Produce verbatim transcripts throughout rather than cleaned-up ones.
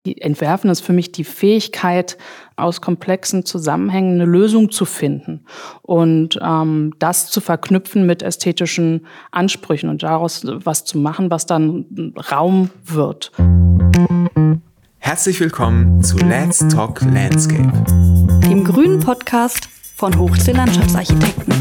Entwerfen ist für mich die Fähigkeit, aus komplexen Zusammenhängen eine Lösung zu finden und ähm, das zu verknüpfen mit ästhetischen Ansprüchen und daraus was zu machen, was dann Raum wird. Herzlich willkommen zu Let's Talk Landscape, dem grünen Podcast von Hochsee Landschaftsarchitekten.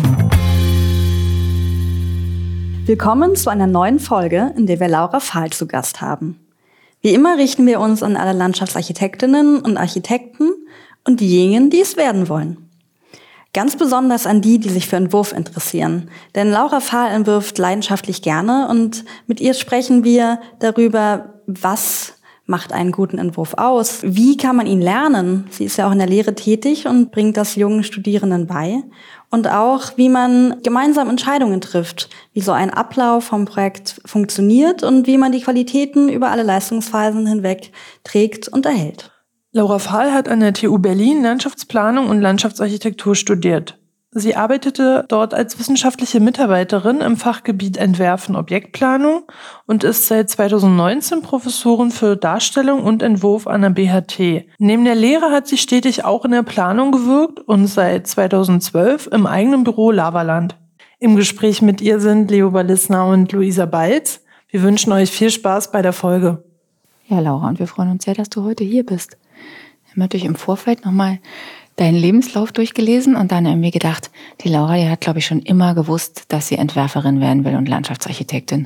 Willkommen zu einer neuen Folge, in der wir Laura Fahl zu Gast haben. Wie immer richten wir uns an alle Landschaftsarchitektinnen und Architekten und diejenigen, die es werden wollen. Ganz besonders an die, die sich für Entwurf interessieren. Denn Laura Fahl entwirft leidenschaftlich gerne und mit ihr sprechen wir darüber, was macht einen guten Entwurf aus? Wie kann man ihn lernen? Sie ist ja auch in der Lehre tätig und bringt das jungen Studierenden bei. Und auch, wie man gemeinsam Entscheidungen trifft, wie so ein Ablauf vom Projekt funktioniert und wie man die Qualitäten über alle Leistungsphasen hinweg trägt und erhält. Laura Fahl hat an der T U Berlin Landschaftsplanung und Landschaftsarchitektur studiert. Sie arbeitete dort als wissenschaftliche Mitarbeiterin im Fachgebiet Entwerfen Objektplanung und ist seit zweitausendneunzehn Professorin für Darstellung und Entwurf an der B H T. Neben der Lehre hat sie stetig auch in der Planung gewirkt und seit zweitausendzwölf im eigenen Büro Lavaland. Im Gespräch mit ihr sind Leo Balisner und Luisa Balz. Wir wünschen euch viel Spaß bei der Folge. Ja, Laura, und wir freuen uns sehr, dass du heute hier bist. Wir haben natürlich im Vorfeld nochmal deinen Lebenslauf durchgelesen und dann irgendwie gedacht, die Laura, die hat, glaube ich, schon immer gewusst, dass sie Entwerferin werden will und Landschaftsarchitektin.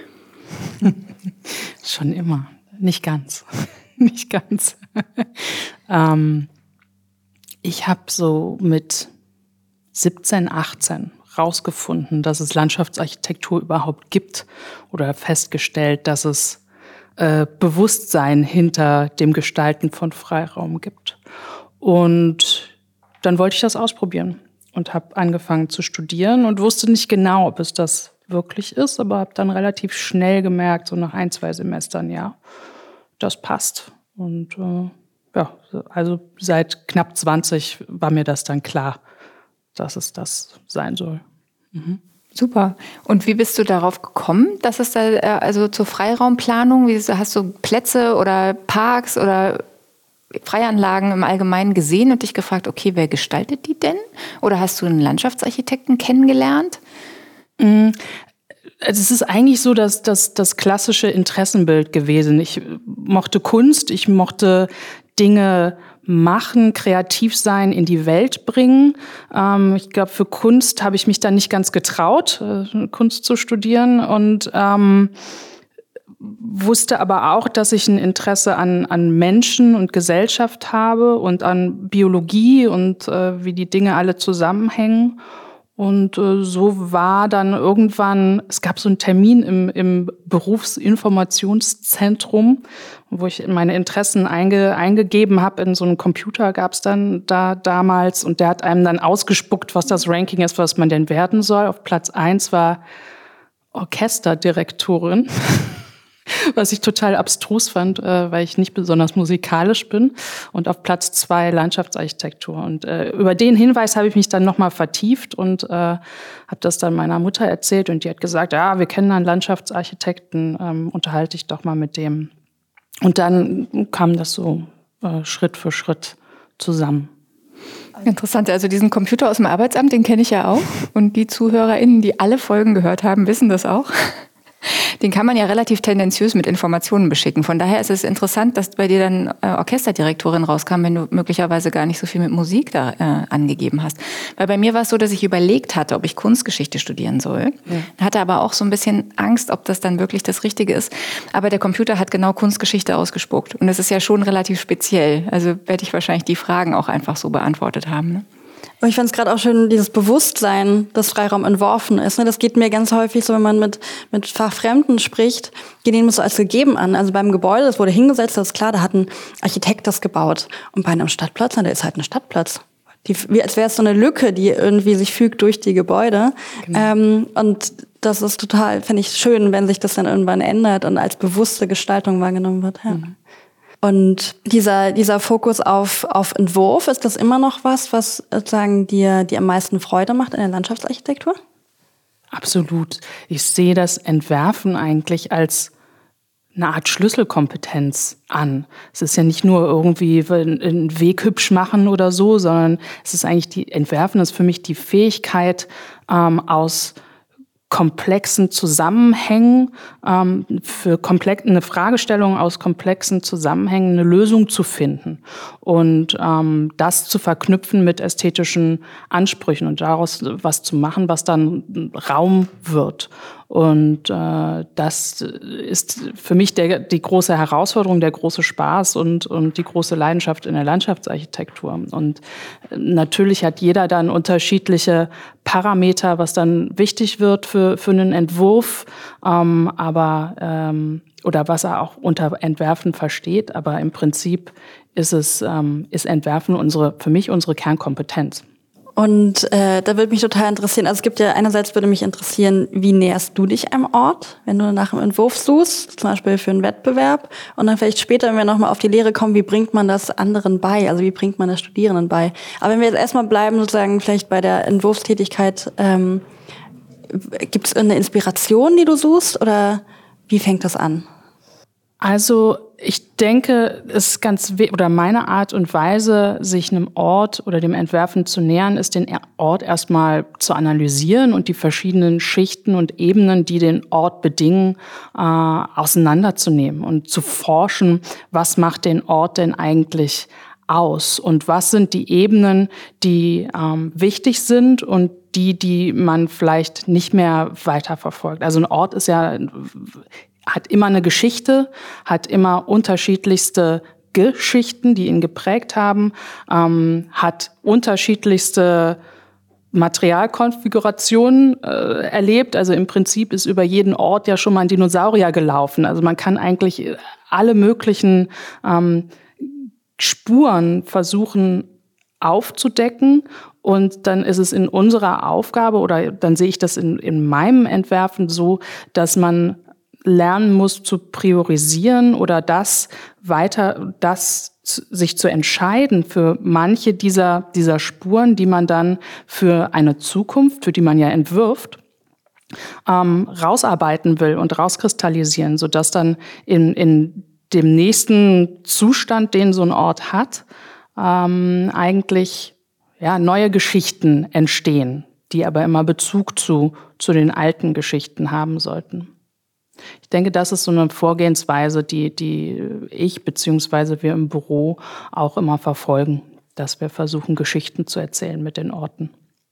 Schon immer. Nicht ganz. Nicht ganz. ähm, ich habe so mit siebzehn, achtzehn rausgefunden, dass es Landschaftsarchitektur überhaupt gibt oder festgestellt, dass es äh, Bewusstsein hinter dem Gestalten von Freiraum gibt. Und dann wollte ich das ausprobieren und habe angefangen zu studieren und wusste nicht genau, ob es das wirklich ist, aber habe dann relativ schnell gemerkt, so nach ein, zwei Semestern, ja, das passt. Und äh, ja, also seit knapp zwanzig war mir das dann klar, dass es das sein soll. Mhm. Super. Und wie bist du darauf gekommen, dass es da, also zur Freiraumplanung, wie hast du Plätze oder Parks oder Freianlagen im Allgemeinen gesehen und dich gefragt, okay, wer gestaltet die denn? Oder hast du einen Landschaftsarchitekten kennengelernt? Also es ist eigentlich so das, das, das klassische Interessenbild gewesen. Ich mochte Kunst, ich mochte Dinge machen, kreativ sein, in die Welt bringen. Ähm, ich glaube, für Kunst habe ich mich dann nicht ganz getraut, äh, Kunst zu studieren und ähm, wusste aber auch, dass ich ein Interesse an, an Menschen und Gesellschaft habe und an Biologie und äh, wie die Dinge alle zusammenhängen. Und äh, so war dann irgendwann, es gab so einen Termin im, im Berufsinformationszentrum, wo ich meine Interessen einge, eingegeben habe. In so einem Computer gab es dann da damals und der hat einem dann ausgespuckt, was das Ranking ist, was man denn werden soll. Auf Platz eins war Orchesterdirektorin. Was ich total abstrus fand, äh, weil ich nicht besonders musikalisch bin. Und auf Platz zwei Landschaftsarchitektur. Und äh, über den Hinweis habe ich mich dann nochmal vertieft und äh, habe das dann meiner Mutter erzählt. Und die hat gesagt, ja, wir kennen einen Landschaftsarchitekten, ähm, unterhalte ich doch mal mit dem. Und dann kam das so äh, Schritt für Schritt zusammen. Interessant, also diesen Computer aus dem Arbeitsamt, den kenne ich ja auch. Und die ZuhörerInnen, die alle Folgen gehört haben, wissen das auch. Den kann man ja relativ tendenziös mit Informationen beschicken. Von daher ist es interessant, dass bei dir dann äh, Orchesterdirektorin rauskam, wenn du möglicherweise gar nicht so viel mit Musik da äh, angegeben hast. Weil bei mir war es so, dass ich überlegt hatte, ob ich Kunstgeschichte studieren soll. Ja. Hatte aber auch so ein bisschen Angst, ob das dann wirklich das Richtige ist. Aber der Computer hat genau Kunstgeschichte ausgespuckt. Und das ist ja schon relativ speziell. Also werde ich wahrscheinlich die Fragen auch einfach so beantwortet haben, ne? Aber ich fand es gerade auch schön, dieses Bewusstsein, dass Freiraum entworfen ist. Das geht mir ganz häufig so, wenn man mit, mit Fachfremden spricht, die nehmen es so als gegeben an. Also beim Gebäude, das wurde hingesetzt, das ist klar, da hat ein Architekt das gebaut. Und bei einem Stadtplatz, na, der ist halt ein Stadtplatz. Die, wie, als wäre es so eine Lücke, die irgendwie sich fügt durch die Gebäude. Genau. Ähm, und das ist total, finde ich, schön, wenn sich das dann irgendwann ändert und als bewusste Gestaltung wahrgenommen wird. Ja. Mhm. Und dieser, dieser Fokus auf, auf Entwurf, ist das immer noch was, was sozusagen dir, dir am meisten Freude macht in der Landschaftsarchitektur? Absolut. Ich sehe das Entwerfen eigentlich als eine Art Schlüsselkompetenz an. Es ist ja nicht nur irgendwie einen Weg hübsch machen oder so, sondern es ist eigentlich die, Entwerfen ist für mich die Fähigkeit, ähm, aus komplexen Zusammenhängen, ähm, für komplex, eine Fragestellung aus komplexen Zusammenhängen eine Lösung zu finden und ähm, das zu verknüpfen mit ästhetischen Ansprüchen und daraus was zu machen, was dann Raum wird. Und äh, das ist für mich der, die große Herausforderung, der große Spaß und, und die große Leidenschaft in der Landschaftsarchitektur. Und natürlich hat jeder dann unterschiedliche Parameter, was dann wichtig wird für, für einen Entwurf, ähm, aber ähm, oder was er auch unter Entwerfen versteht. Aber im Prinzip ist es ähm, ist Entwerfen unsere für mich unsere Kernkompetenz. Und äh, da würde mich total interessieren, also es gibt ja einerseits würde mich interessieren, wie näherst du dich einem Ort, wenn du nach einem Entwurf suchst, zum Beispiel für einen Wettbewerb, und dann vielleicht später, wenn wir nochmal auf die Lehre kommen, wie bringt man das anderen bei, also wie bringt man das Studierenden bei. Aber wenn wir jetzt erstmal bleiben, sozusagen vielleicht bei der Entwurfstätigkeit, ähm, gibt es eine Inspiration, die du suchst, oder wie fängt das an? Also ich denke, es ist ganz we- oder meine Art und Weise, sich einem Ort oder dem Entwerfen zu nähern, ist den Ort erstmal zu analysieren und die verschiedenen Schichten und Ebenen, die den Ort bedingen, äh, auseinanderzunehmen und zu forschen, was macht den Ort denn eigentlich aus und was sind die Ebenen, die ähm, wichtig sind und die, die man vielleicht nicht mehr weiterverfolgt. Also ein Ort ist ja hat immer eine Geschichte, hat immer unterschiedlichste Geschichten, die ihn geprägt haben, ähm, hat unterschiedlichste Materialkonfigurationen äh, erlebt. Also im Prinzip ist über jeden Ort ja schon mal ein Dinosaurier gelaufen. Also man kann eigentlich alle möglichen ähm, Spuren versuchen aufzudecken. Und dann ist es in unserer Aufgabe, oder dann sehe ich das in, in meinem Entwerfen so, dass man lernen muss zu priorisieren oder das weiter, das sich zu entscheiden für manche dieser, dieser Spuren, die man dann für eine Zukunft, für die man ja entwirft, ähm, rausarbeiten will und rauskristallisieren, sodass dann in, in dem nächsten Zustand, den so ein Ort hat, ähm, eigentlich ja, neue Geschichten entstehen, die aber immer Bezug zu, zu den alten Geschichten haben sollten. Ich denke, das ist so eine Vorgehensweise, die, die ich bzw. wir im Büro auch immer verfolgen, dass wir versuchen, Geschichten zu erzählen mit den Orten.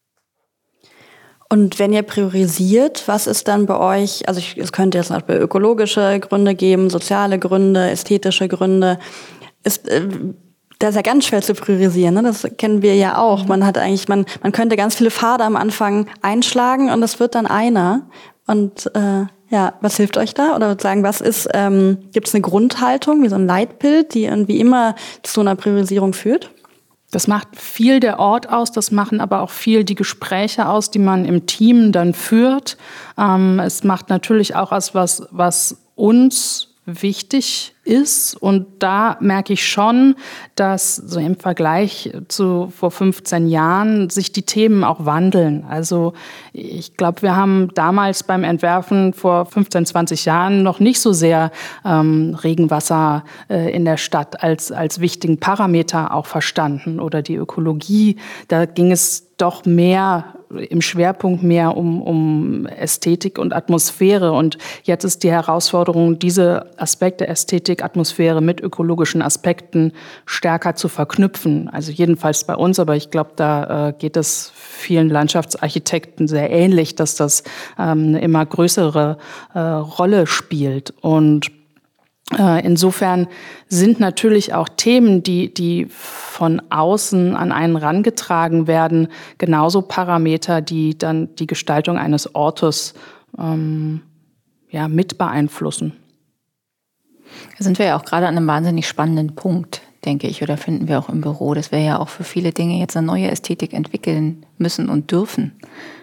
Und wenn ihr priorisiert, was ist dann bei euch, also ich, es könnte jetzt zum Beispiel ökologische Gründe geben, soziale Gründe, ästhetische Gründe, ist, äh, das ist ja ganz schwer zu priorisieren, ne? Das kennen wir ja auch. Man hat eigentlich, man, man könnte ganz viele Pfade am Anfang einschlagen und es wird dann einer. Und äh, ja, was hilft euch da? Oder sagen, was ist, ähm, gibt es eine Grundhaltung, wie so ein Leitbild, die irgendwie immer zu einer Priorisierung führt? Das macht viel der Ort aus, das machen aber auch viel die Gespräche aus, die man im Team dann führt. Ähm, es macht natürlich auch aus, was, was uns wichtig ist. Und da merke ich schon, dass so im Vergleich zu vor fünfzehn Jahren sich die Themen auch wandeln. Also ich glaube, wir haben damals beim Entwerfen vor fünfzehn, zwanzig Jahren noch nicht so sehr ähm, Regenwasser äh, in der Stadt als, als wichtigen Parameter auch verstanden oder die Ökologie. Da ging es doch mehr im Schwerpunkt mehr um, um Ästhetik und Atmosphäre. Und jetzt ist die Herausforderung, diese Aspekte Ästhetik, Atmosphäre mit ökologischen Aspekten stärker zu verknüpfen. Also jedenfalls bei uns, aber ich glaube, da äh, geht es vielen Landschaftsarchitekten sehr ähnlich, dass das ähm, eine immer größere äh, Rolle spielt. Und insofern sind natürlich auch Themen, die, die von außen an einen rangetragen werden, genauso Parameter, die dann die Gestaltung eines Ortes ähm, ja, mit beeinflussen. Da sind wir ja auch gerade an einem wahnsinnig spannenden Punkt, denke ich, oder finden wir auch im Büro, dass wir ja auch für viele Dinge jetzt eine neue Ästhetik entwickeln müssen und dürfen.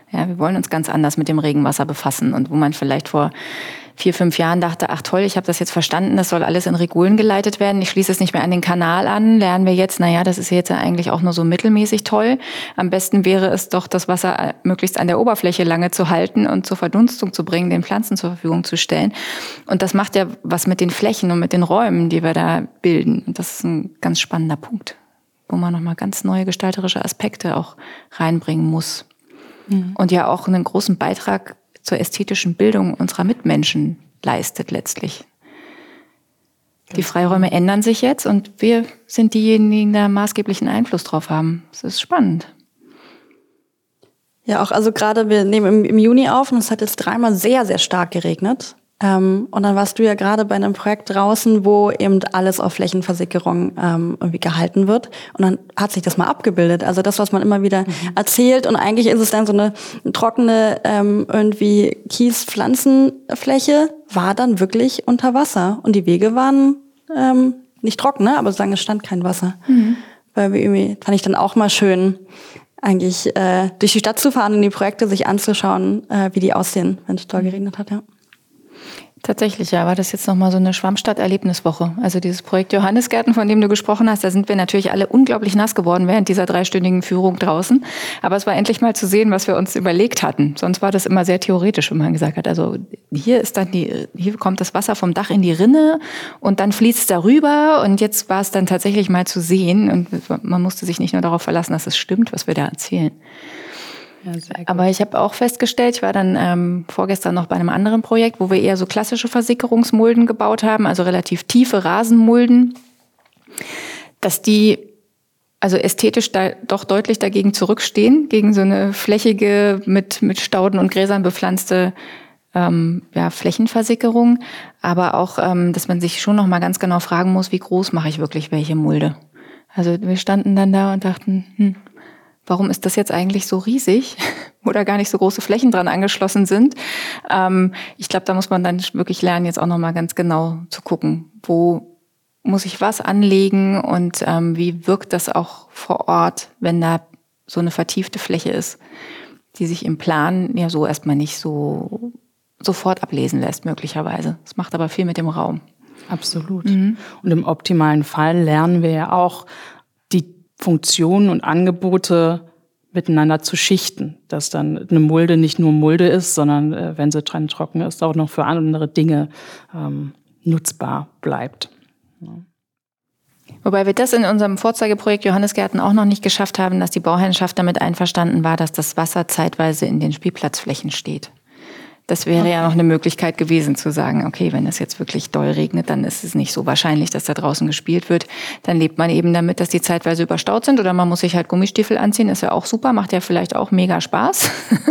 Ja, wir wollen uns ganz anders mit dem Regenwasser befassen. Und wo man vielleicht vor vier, fünf Jahren dachte, ach toll, ich habe das jetzt verstanden, das soll alles in Regulen geleitet werden, ich schließe es nicht mehr an den Kanal an, lernen wir jetzt, naja, das ist jetzt eigentlich auch nur so mittelmäßig toll. Am besten wäre es doch, das Wasser möglichst an der Oberfläche lange zu halten und zur Verdunstung zu bringen, den Pflanzen zur Verfügung zu stellen. Und das macht ja was mit den Flächen und mit den Räumen, die wir da bilden. Und das ist ein ganz spannender Punkt, wo man nochmal ganz neue gestalterische Aspekte auch reinbringen muss. Mhm. Und ja auch einen großen Beitrag zur ästhetischen Bildung unserer Mitmenschen leistet letztlich. Die Freiräume ändern sich jetzt und wir sind diejenigen, die da maßgeblichen Einfluss drauf haben. Das ist spannend. Ja, auch also gerade, wir nehmen im, im Juni auf und es hat jetzt dreimal sehr, sehr stark geregnet. Ähm, und dann warst du ja gerade bei einem Projekt draußen, wo eben alles auf Flächenversickerung ähm, irgendwie gehalten wird. Und dann hat sich das mal abgebildet. Also das, was man immer wieder mhm. erzählt. Und eigentlich ist es dann so eine trockene ähm, irgendwie Kies-Pflanzenfläche, war dann wirklich unter Wasser. Und die Wege waren ähm, nicht trocken, ne? Aber sozusagen es stand kein Wasser. Mhm. Weil wir irgendwie, fand ich dann auch mal schön, eigentlich äh, durch die Stadt zu fahren und die Projekte sich anzuschauen, äh, wie die aussehen, wenn es da geregnet hat, ja. Tatsächlich, ja, war das jetzt nochmal so eine Schwammstadt-Erlebniswoche. Also dieses Projekt Johannisgärten, von dem du gesprochen hast, da sind wir natürlich alle unglaublich nass geworden während dieser dreistündigen Führung draußen. Aber es war endlich mal zu sehen, was wir uns überlegt hatten. Sonst war das immer sehr theoretisch, wenn man gesagt hat, also hier ist dann die, hier kommt das Wasser vom Dach in die Rinne und dann fließt es darüber. Und jetzt war es dann tatsächlich mal zu sehen und man musste sich nicht nur darauf verlassen, dass es stimmt, was wir da erzählen. Ja, aber ich habe auch festgestellt, ich war dann ähm, vorgestern noch bei einem anderen Projekt, wo wir eher so klassische Versickerungsmulden gebaut haben, also relativ tiefe Rasenmulden, dass die also ästhetisch da doch deutlich dagegen zurückstehen, gegen so eine flächige, mit, mit Stauden und Gräsern bepflanzte ähm, ja, Flächenversickerung, aber auch, ähm, dass man sich schon noch mal ganz genau fragen muss, wie groß mache ich wirklich welche Mulde. Also wir standen dann da und dachten, hm, warum ist das jetzt eigentlich so riesig, wo da gar nicht so große Flächen dran angeschlossen sind? Ähm, ich glaube, da muss man dann wirklich lernen, jetzt auch nochmal ganz genau zu gucken, wo muss ich was anlegen und ähm, wie wirkt das auch vor Ort, wenn da so eine vertiefte Fläche ist, die sich im Plan ja so erstmal nicht so sofort ablesen lässt, möglicherweise. Das macht aber viel mit dem Raum. Absolut. Mhm. Und im optimalen Fall lernen wir ja auch, die Funktionen und Angebote miteinander zu schichten, dass dann eine Mulde nicht nur Mulde ist, sondern äh, wenn sie dran trocken ist, auch noch für andere Dinge ähm, nutzbar bleibt. Ja. Wobei wir das in unserem Vorzeigeprojekt Johannisgärten auch noch nicht geschafft haben, dass die Bauherrschaft damit einverstanden war, dass das Wasser zeitweise in den Spielplatzflächen steht. Das wäre okay. ja noch eine Möglichkeit gewesen zu sagen, okay, wenn es jetzt wirklich doll regnet, dann ist es nicht so wahrscheinlich, dass da draußen gespielt wird. Dann lebt man eben damit, dass die zeitweise überstaut sind oder man muss sich halt Gummistiefel anziehen, ist ja auch super, macht ja vielleicht auch mega Spaß.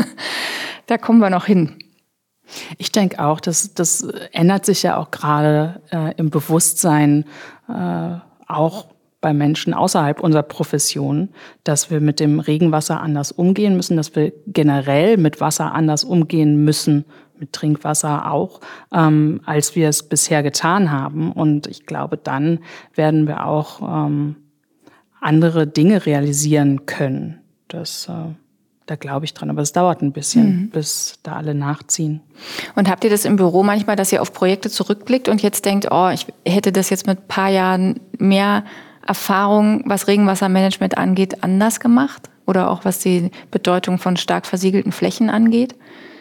Da kommen wir noch hin. Ich denke auch, dass das ändert sich ja auch gerade äh, im Bewusstsein, äh, auch bei Menschen außerhalb unserer Profession, dass wir mit dem Regenwasser anders umgehen müssen, dass wir generell mit Wasser anders umgehen müssen, mit Trinkwasser auch, ähm, als wir es bisher getan haben. Und ich glaube, dann werden wir auch ähm, andere Dinge realisieren können. Das, äh, da glaube ich dran. Aber es dauert ein bisschen, mhm. bis da alle nachziehen. Und habt ihr das im Büro manchmal, dass ihr auf Projekte zurückblickt und jetzt denkt, oh, ich hätte das jetzt mit ein paar Jahren mehr Erfahrung, was Regenwassermanagement angeht, anders gemacht? Oder auch was die Bedeutung von stark versiegelten Flächen angeht?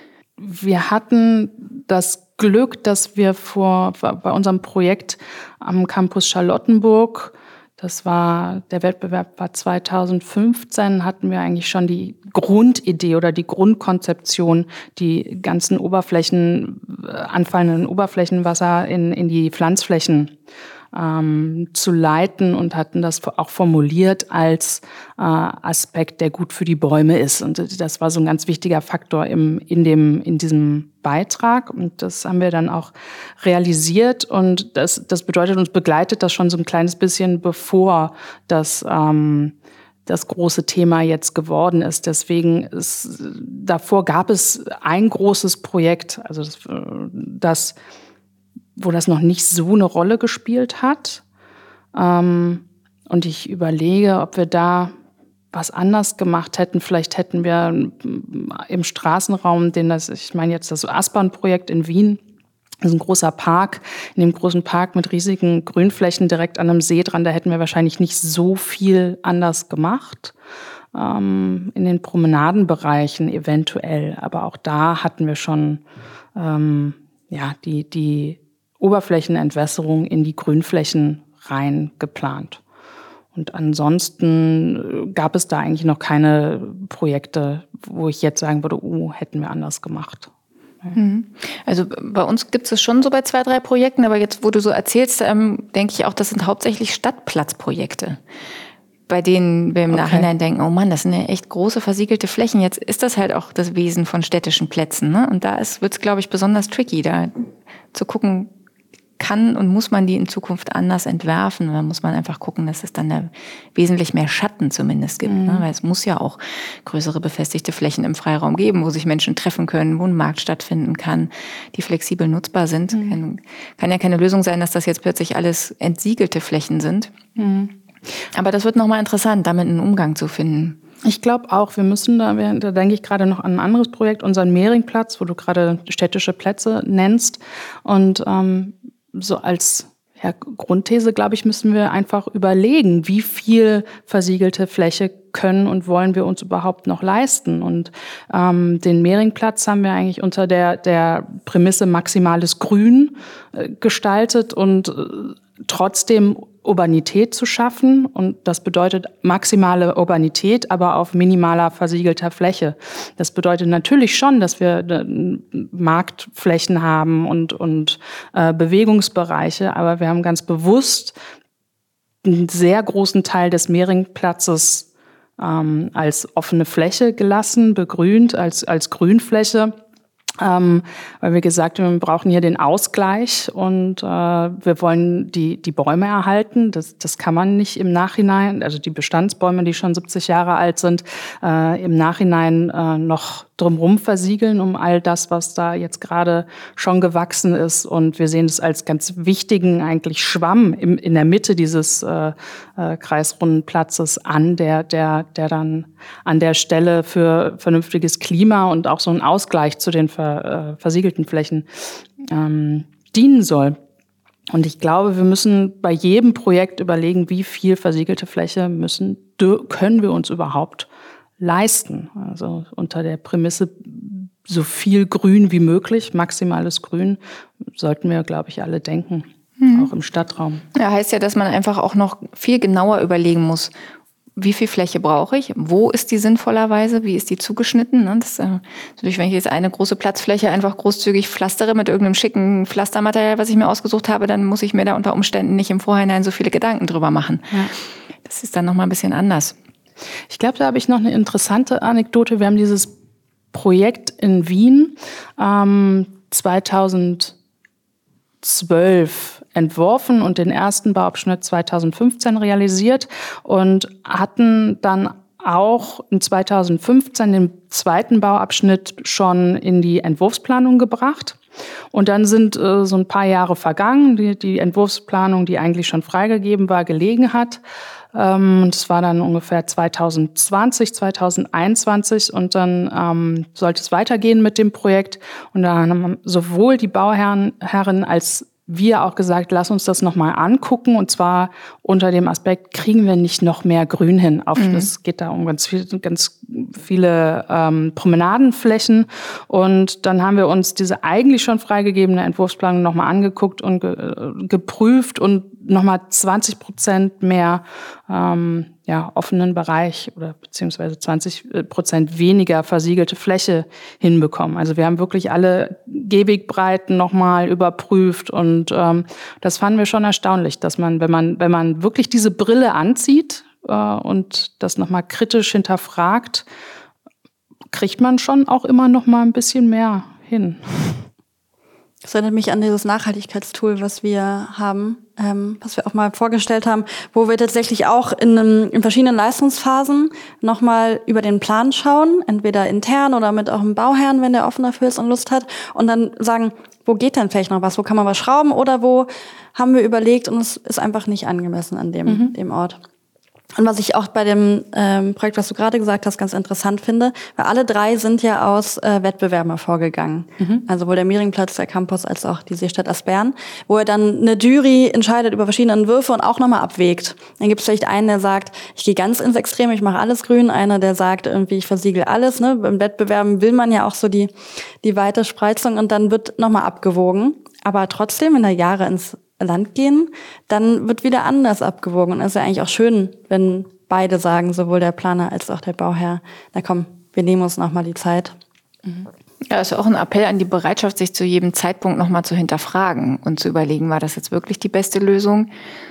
Wir hatten das Glück, dass wir vor, bei unserem Projekt am Campus Charlottenburg, das war, der Wettbewerb war zweitausendfünfzehn, hatten wir eigentlich schon die Grundidee oder die Grundkonzeption, die ganzen Oberflächen, anfallenden Oberflächenwasser in, in die Pflanzflächen Ähm, zu leiten und hatten das auch formuliert als äh, Aspekt, der gut für die Bäume ist. Und das war so ein ganz wichtiger Faktor im, in, dem, in diesem Beitrag. Und das haben wir dann auch realisiert. Und das, das bedeutet, uns begleitet das schon so ein kleines bisschen, bevor das, ähm, das große Thema jetzt geworden ist. Deswegen ist, davor gab es ein großes Projekt, also das, das wo das noch nicht so eine Rolle gespielt hat. Ähm, und ich überlege, ob wir da was anders gemacht hätten. Vielleicht hätten wir im Straßenraum, den das, ich meine jetzt das Aspern-Projekt in Wien, das ist ein großer Park, in dem großen Park mit riesigen Grünflächen direkt an einem See dran, da hätten wir wahrscheinlich nicht so viel anders gemacht. Ähm, in den Promenadenbereichen eventuell, aber auch da hatten wir schon ähm, ja, die, die Oberflächenentwässerung in die Grünflächen rein geplant. Und ansonsten gab es da eigentlich noch keine Projekte, wo ich jetzt sagen würde, oh, hätten wir anders gemacht. Also bei uns gibt es schon so bei zwei, drei Projekten, aber jetzt, wo du so erzählst, ähm, denke ich auch, das sind hauptsächlich Stadtplatzprojekte, bei denen wir im okay. Nachhinein denken, oh Mann, das sind ja echt große versiegelte Flächen. Jetzt ist das halt auch das Wesen von städtischen Plätzen, ne? Und da wird es, glaube ich, besonders tricky, da zu gucken, kann und muss man die in Zukunft anders entwerfen. Da muss man einfach gucken, dass es dann da wesentlich mehr Schatten zumindest gibt. Mhm. Ne? Weil es muss ja auch größere befestigte Flächen im Freiraum geben, wo sich Menschen treffen können, wo ein Markt stattfinden kann, die flexibel nutzbar sind. Mhm. Kann, kann ja keine Lösung sein, dass das jetzt plötzlich alles entsiegelte Flächen sind. Mhm. Aber das wird nochmal interessant, damit einen Umgang zu finden. Ich glaube auch, wir müssen da, da denke ich gerade noch an ein anderes Projekt, unseren Mehringplatz, wo du gerade städtische Plätze nennst. Und ähm, so als ja, Grundthese, glaube ich, müssen wir einfach überlegen, wie viel versiegelte Fläche können und wollen wir uns überhaupt noch leisten. Und ähm, den Mehringplatz haben wir eigentlich unter der, der Prämisse maximales Grün äh, gestaltet und äh, trotzdem Urbanität zu schaffen. Und das bedeutet maximale Urbanität, aber auf minimaler versiegelter Fläche. Das bedeutet natürlich schon, dass wir Marktflächen haben und, und äh, Bewegungsbereiche, aber wir haben ganz bewusst einen sehr großen Teil des Mehringplatzes ähm, als offene Fläche gelassen, begrünt, als, als Grünfläche. Ähm, weil wir gesagt haben, wir brauchen hier den Ausgleich und äh, wir wollen die die Bäume erhalten. Das das kann man nicht im Nachhinein, also die Bestandsbäume, die schon siebzig Jahre alt sind, äh, im Nachhinein äh, noch drumherum versiegeln, um all das, was da jetzt gerade schon gewachsen ist. Und wir sehen es als ganz wichtigen eigentlich Schwamm im, in der Mitte dieses äh, äh, kreisrunden Platzes an, der der der dann an der Stelle für vernünftiges Klima und auch so einen Ausgleich zu den ver, äh, versiegelten Flächen ähm, dienen soll. Und ich glaube, wir müssen bei jedem Projekt überlegen, wie viel versiegelte Fläche müssen können wir uns überhaupt leisten. Also unter der Prämisse, so viel Grün wie möglich, maximales Grün, sollten wir, glaube ich, alle denken, mhm. auch im Stadtraum. Ja, heißt ja, dass man einfach auch noch viel genauer überlegen muss, wie viel Fläche brauche ich? Wo ist die sinnvollerweise? Wie ist die zugeschnitten? Das, äh, natürlich, wenn ich jetzt eine große Platzfläche einfach großzügig pflastere mit irgendeinem schicken Pflastermaterial, was ich mir ausgesucht habe, dann muss ich mir da unter Umständen nicht im Vorhinein so viele Gedanken drüber machen. Ja. Das ist dann nochmal ein bisschen anders. Ich glaube, da habe ich noch eine interessante Anekdote. Wir haben dieses Projekt in Wien ähm, zweitausendzwölf entworfen und den ersten Bauabschnitt zweitausendfünfzehn realisiert und hatten dann auch in zweitausendfünfzehn den zweiten Bauabschnitt schon in die Entwurfsplanung gebracht. Und dann sind äh, so ein paar Jahre vergangen, die, die Entwurfsplanung, die eigentlich schon freigegeben war, gelegen hat. Und es war dann ungefähr zweitausendzwanzig, zweitausendeinundzwanzig und dann ähm, sollte es weitergehen mit dem Projekt. Und da haben sowohl die Bauherren Herren als wir auch gesagt, lass uns das nochmal angucken und zwar unter dem Aspekt, kriegen wir nicht noch mehr Grün hin? Auf, mhm. Es geht da um ganz, viel, ganz viele ähm, Promenadenflächen und dann haben wir uns diese eigentlich schon freigegebene Entwurfsplanung nochmal angeguckt und ge, äh, geprüft und nochmal zwanzig Prozent mehr ähm, ja, offenen Bereich oder beziehungsweise zwanzig Prozent weniger versiegelte Fläche hinbekommen. Also wir haben wirklich alle Gehwegbreiten nochmal überprüft und ähm, das fanden wir schon erstaunlich, dass man, wenn man, wenn man wirklich diese Brille anzieht äh, und das nochmal kritisch hinterfragt, kriegt man schon auch immer noch mal ein bisschen mehr hin. Das erinnert mich an dieses Nachhaltigkeitstool, was wir haben, ähm, was wir auch mal vorgestellt haben, wo wir tatsächlich auch in, einem, in verschiedenen Leistungsphasen nochmal über den Plan schauen, entweder intern oder mit auch einem Bauherrn, wenn der offen dafür ist und Lust hat, und dann sagen, wo geht denn vielleicht noch was, wo kann man was schrauben oder wo haben wir überlegt und es ist einfach nicht angemessen an dem, mhm. dem Ort. Und was ich auch bei dem ähm, Projekt, was du gerade gesagt hast, ganz interessant finde, weil alle drei sind ja aus äh, Wettbewerben hervorgegangen. Mhm. Also sowohl der Mehringplatz, der Campus, als auch die Seestadt Aspern, wo er dann eine Jury entscheidet über verschiedene Entwürfe und auch nochmal abwägt. Dann gibt es vielleicht einen, der sagt, ich gehe ganz ins Extreme, ich mache alles grün. Einer, der sagt, irgendwie ich versiegel alles. Ne? Beim Wettbewerben will man ja auch so die, die weite Spreizung und dann wird nochmal abgewogen. Aber trotzdem, wenn da Jahre ins Land gehen, dann wird wieder anders abgewogen. Und es ist ja eigentlich auch schön, wenn beide sagen, sowohl der Planer als auch der Bauherr, na komm, wir nehmen uns nochmal die Zeit. Mhm. Ja, ist auch ein Appell an die Bereitschaft, sich zu jedem Zeitpunkt nochmal zu hinterfragen und zu überlegen, war das jetzt wirklich die beste Lösung?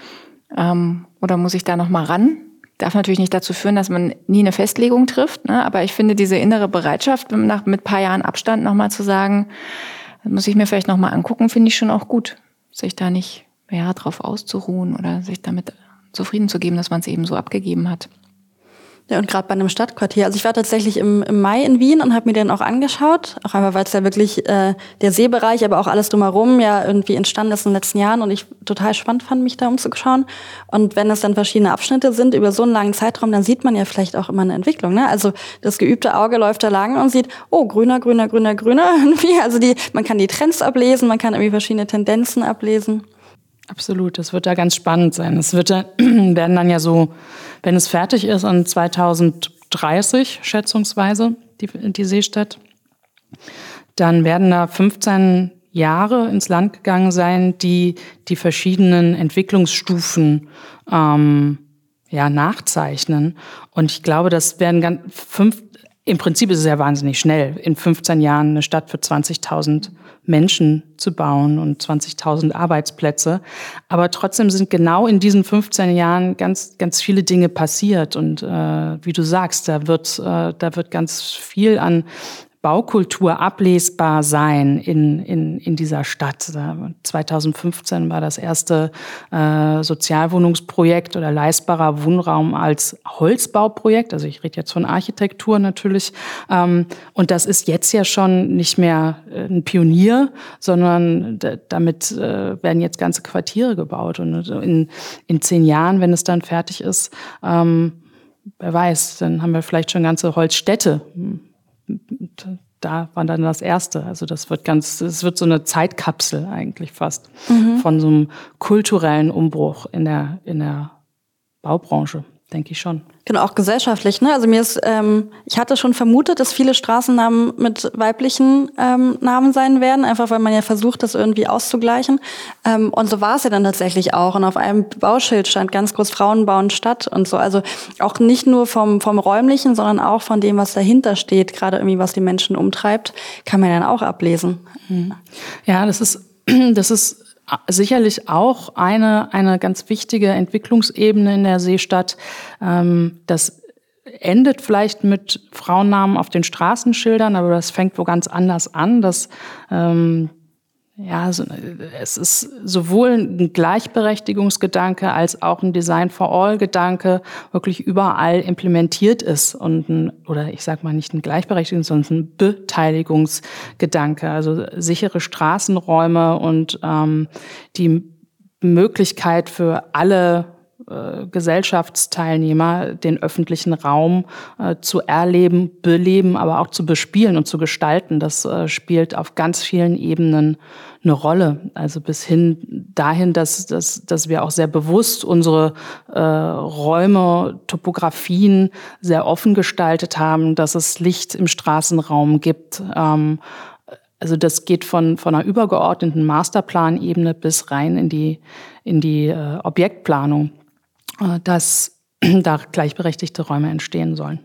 Ähm, oder muss ich da nochmal ran? Darf natürlich nicht dazu führen, dass man nie eine Festlegung trifft, ne? Aber ich finde diese innere Bereitschaft, nach, mit ein paar Jahren Abstand nochmal zu sagen, das muss ich mir vielleicht nochmal angucken, finde ich schon auch gut. Sich da nicht ja, drauf auszuruhen oder sich damit zufrieden zu geben, dass man es eben so abgegeben hat. Ja, und gerade bei einem Stadtquartier. Also ich war tatsächlich im, im Mai in Wien und habe mir den auch angeschaut. Auch einfach, weil es ja wirklich äh, der Seebereich, aber auch alles drumherum ja irgendwie entstanden ist in den letzten Jahren und ich total spannend fand, mich da umzuschauen. Und wenn es dann verschiedene Abschnitte sind über so einen langen Zeitraum, dann sieht man ja vielleicht auch immer eine Entwicklung. Ne? Also das geübte Auge läuft da lang und sieht, oh, grüner, grüner, grüner, grüner. Irgendwie. Also die, man kann die Trends ablesen, man kann irgendwie verschiedene Tendenzen ablesen. Absolut, das wird da ganz spannend sein. Es wird da, werden dann ja so, wenn es fertig ist, an zweitausenddreißig schätzungsweise, die, die Seestadt, dann werden da fünfzehn Jahre ins Land gegangen sein, die die verschiedenen Entwicklungsstufen ähm, ja, nachzeichnen. Und ich glaube, das werden ganz fünf, im Prinzip ist es ja wahnsinnig schnell, in fünfzehn Jahren eine Stadt für zwanzigtausend Menschen zu bauen und zwanzigtausend Arbeitsplätze. Aber trotzdem sind genau in diesen fünfzehn Jahren ganz, ganz viele Dinge passiert. Und äh, wie du sagst, da wird, äh, da wird ganz viel an Baukultur ablesbar sein in, in, in dieser Stadt. zweitausendfünfzehn war das erste äh, Sozialwohnungsprojekt oder leistbarer Wohnraum als Holzbauprojekt. Also ich rede jetzt von Architektur natürlich. Ähm, und das ist jetzt ja schon nicht mehr äh, ein Pionier, sondern d- damit äh, werden jetzt ganze Quartiere gebaut. Und in, in zehn Jahren, wenn es dann fertig ist, ähm, wer weiß, dann haben wir vielleicht schon ganze Holzstädte. Da war dann das Erste. Also das wird ganz, das wird so eine Zeitkapsel eigentlich fast mhm. von so einem kulturellen Umbruch in der, in der Baubranche, denke ich schon. Genau, auch gesellschaftlich. Ne? Also mir ist, ähm, ich hatte schon vermutet, dass viele Straßennamen mit weiblichen ähm, Namen sein werden, einfach weil man ja versucht, das irgendwie auszugleichen. Ähm, und so war es ja dann tatsächlich auch. Und auf einem Bauschild stand ganz groß Frauen bauen Stadt und so. Also auch nicht nur vom vom räumlichen, sondern auch von dem, was dahinter steht, gerade irgendwie was die Menschen umtreibt, kann man dann auch ablesen. Mhm. Ja, das ist das ist sicherlich auch eine, eine ganz wichtige Entwicklungsebene in der Seestadt. Das endet vielleicht mit Frauennamen auf den Straßenschildern, aber das fängt wo ganz anders an. Das, ähm, ja, es ist sowohl ein Gleichberechtigungsgedanke als auch ein Design-for-all-Gedanke wirklich überall implementiert ist und ein, oder ich sag mal nicht ein Gleichberechtigungs-, sondern ein Beteiligungsgedanke. Also sichere Straßenräume und ähm, die Möglichkeit für alle äh, Gesellschaftsteilnehmer, den öffentlichen Raum äh, zu erleben, beleben, aber auch zu bespielen und zu gestalten. Das äh, spielt auf ganz vielen Ebenen eine Rolle. Also bis hin dahin, dass, dass, dass wir auch sehr bewusst unsere äh, Räume, Topografien sehr offen gestaltet haben, dass es Licht im Straßenraum gibt. Ähm, Also das geht von, von einer übergeordneten Masterplanebene bis rein in die, in die äh, Objektplanung, äh, dass da gleichberechtigte Räume entstehen sollen.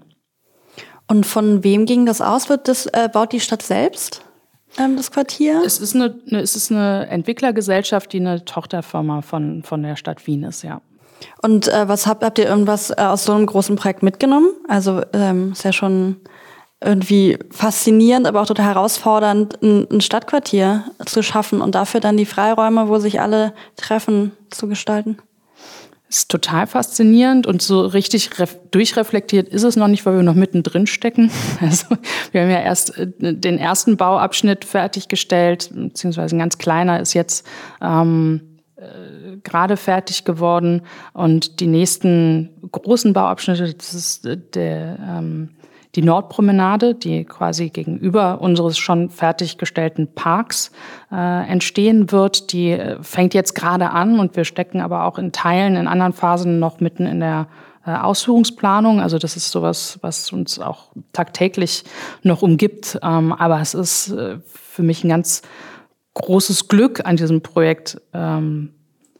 Und von wem ging das aus? Wird das, äh, baut die Stadt selbst ähm, das Quartier? Es ist eine, eine, es ist eine Entwicklergesellschaft, die eine Tochterfirma von, von der Stadt Wien ist, ja. Und äh, was habt, habt ihr irgendwas äh, aus so einem großen Projekt mitgenommen? Also ähm, ist ja schon irgendwie faszinierend, aber auch total herausfordernd, ein, ein Stadtquartier zu schaffen und dafür dann die Freiräume, wo sich alle treffen, zu gestalten. Es ist total faszinierend und so richtig ref- durchreflektiert ist es noch nicht, weil wir noch mittendrin stecken. Also wir haben ja erst den ersten Bauabschnitt fertiggestellt, beziehungsweise ein ganz kleiner ist jetzt ähm, gerade fertig geworden und die nächsten großen Bauabschnitte, das ist der, ähm, die Nordpromenade, die quasi gegenüber unseres schon fertiggestellten Parks äh, entstehen wird. Die äh, fängt jetzt gerade an und wir stecken aber auch in Teilen, in anderen Phasen noch mitten in der äh, Ausführungsplanung. Also das ist sowas, was uns auch tagtäglich noch umgibt. Ähm, aber es ist äh, für mich ein ganz großes Glück an diesem Projekt, ähm,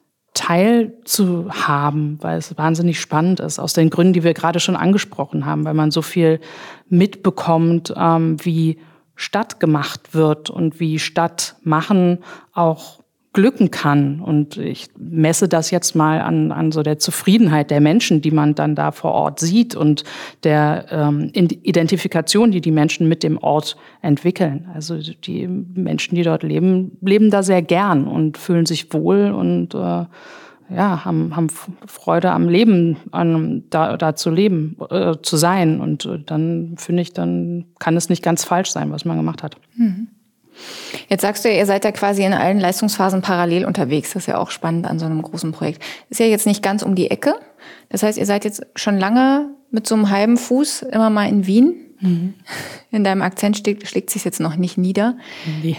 teilzuhaben, weil es wahnsinnig spannend ist, aus den Gründen, die wir gerade schon angesprochen haben, weil man so viel mitbekommt, ähm, wie Stadt gemacht wird und wie Stadt machen auch glücken kann. Und ich messe das jetzt mal an, an so der Zufriedenheit der Menschen, die man dann da vor Ort sieht und der ähm, Identifikation, die die Menschen mit dem Ort entwickeln. Also die Menschen, die dort leben, leben da sehr gern und fühlen sich wohl und äh, ja, haben, haben Freude am Leben, an, da, da zu leben, äh, zu sein. Und äh, dann finde ich, dann kann es nicht ganz falsch sein, was man gemacht hat. Mhm. Jetzt sagst du ja, ihr seid ja quasi in allen Leistungsphasen parallel unterwegs. Das ist ja auch spannend an so einem großen Projekt. Ist ja jetzt nicht ganz um die Ecke. Das heißt, ihr seid jetzt schon lange mit so einem halben Fuß immer mal in Wien. Mhm. In deinem Akzent schlägt, schlägt sich jetzt noch nicht nieder. Nee.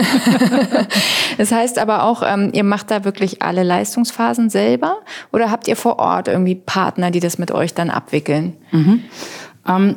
Das heißt aber auch, ähm, ihr macht da wirklich alle Leistungsphasen selber? Oder habt ihr vor Ort irgendwie Partner, die das mit euch dann abwickeln? Mhm. Ähm,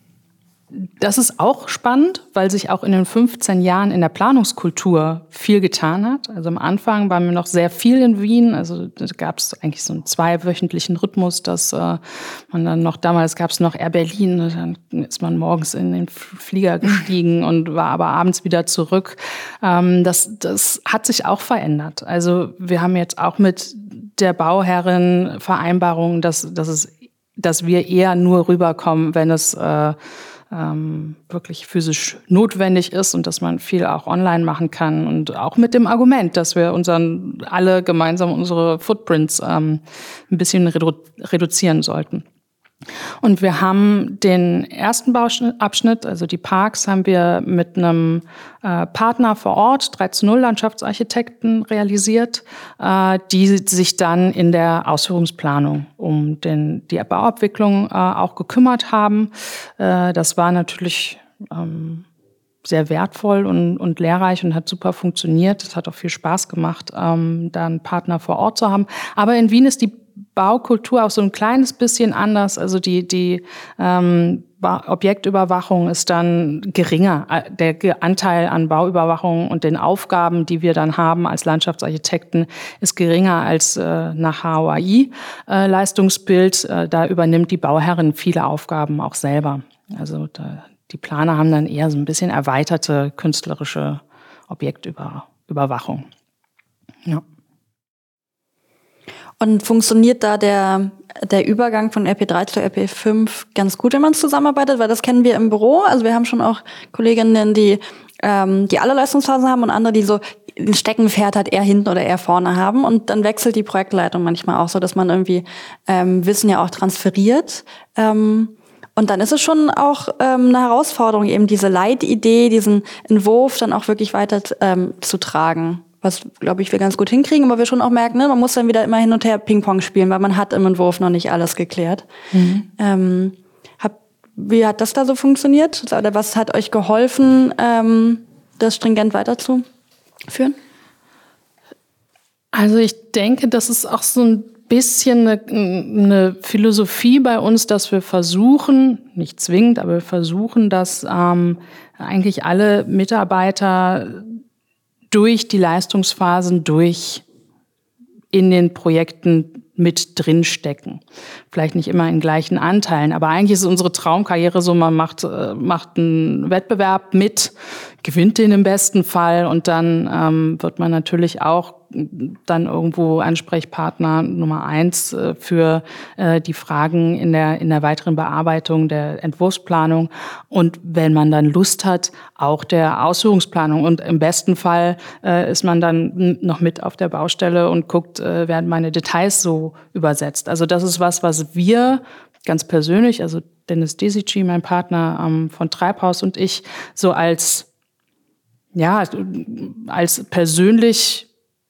Das ist auch spannend, weil sich auch in den fünfzehn Jahren in der Planungskultur viel getan hat. Also am Anfang waren wir noch sehr viel in Wien. Also da gab es eigentlich so einen zweiwöchentlichen Rhythmus, dass äh, man dann noch, damals gab es noch Air Berlin, dann ist man morgens in den Flieger gestiegen und war aber abends wieder zurück. Ähm, das, das hat sich auch verändert. Also wir haben jetzt auch mit der Bauherrin Vereinbarungen, dass, dass, es, dass wir eher nur rüberkommen, wenn es äh, Ähm, wirklich physisch notwendig ist und dass man viel auch online machen kann und auch mit dem Argument, dass wir unseren alle gemeinsam unsere Footprints ähm, ein bisschen redu- reduzieren sollten. Und wir haben den ersten Bauabschnitt, also die Parks, haben wir mit einem äh, Partner vor Ort, drei zu null Landschaftsarchitekten, realisiert, äh, die sich dann in der Ausführungsplanung um den, die Bauabwicklung äh, auch gekümmert haben. Äh, das war natürlich ähm, sehr wertvoll und, und lehrreich und hat super funktioniert. Es hat auch viel Spaß gemacht, ähm, da einen Partner vor Ort zu haben. Aber in Wien ist die Baukultur auch so ein kleines bisschen anders. Also die, die ähm, Objektüberwachung ist dann geringer. Der Anteil an Bauüberwachung und den Aufgaben, die wir dann haben als Landschaftsarchitekten, ist geringer als äh, nach H O A I-Leistungsbild. Äh, da übernimmt die Bauherrin viele Aufgaben auch selber. Also da, die Planer haben dann eher so ein bisschen erweiterte künstlerische Objektüberwachung. Ja. Und funktioniert da der, der Übergang von R P drei zu R P fünf ganz gut, wenn man zusammenarbeitet? Weil das kennen wir im Büro. Also wir haben schon auch Kolleginnen, die, ähm, die alle Leistungsphasen haben und andere, die so ein Steckenpferd halt eher hinten oder eher vorne haben. Und dann wechselt die Projektleitung manchmal auch so, dass man irgendwie ähm, Wissen ja auch transferiert. Ähm, und dann ist es schon auch ähm, eine Herausforderung, eben diese Leitidee, diesen Entwurf dann auch wirklich weiter ähm, zu tragen. Was, glaube ich, wir ganz gut hinkriegen, aber wir schon auch merken, ne, man muss dann wieder immer hin und her Ping-Pong spielen, weil man hat im Entwurf noch nicht alles geklärt. Mhm. Ähm, hab, wie hat das da so funktioniert? Oder was hat euch geholfen, ähm, das stringent weiterzuführen? Also ich denke, das ist auch so ein bisschen eine, eine Philosophie bei uns, dass wir versuchen, nicht zwingend, aber wir versuchen, dass ähm, eigentlich alle Mitarbeiter durch die Leistungsphasen durch in den Projekten mit drinstecken. Vielleicht nicht immer in gleichen Anteilen, aber eigentlich ist unsere Traumkarriere so, man macht, macht einen Wettbewerb mit, gewinnt den im besten Fall und dann ähm, wird man natürlich auch dann irgendwo Ansprechpartner Nummer eins äh, für äh, die Fragen in der, in der weiteren Bearbeitung der Entwurfsplanung und wenn man dann Lust hat, auch der Ausführungsplanung und im besten Fall äh, ist man dann noch mit auf der Baustelle und guckt, äh, werden meine Details so übersetzt. Also das ist was, was wir ganz persönlich, also Dennis Desici, mein Partner ähm, von Treibhaus und ich, so als, ja, als persönlich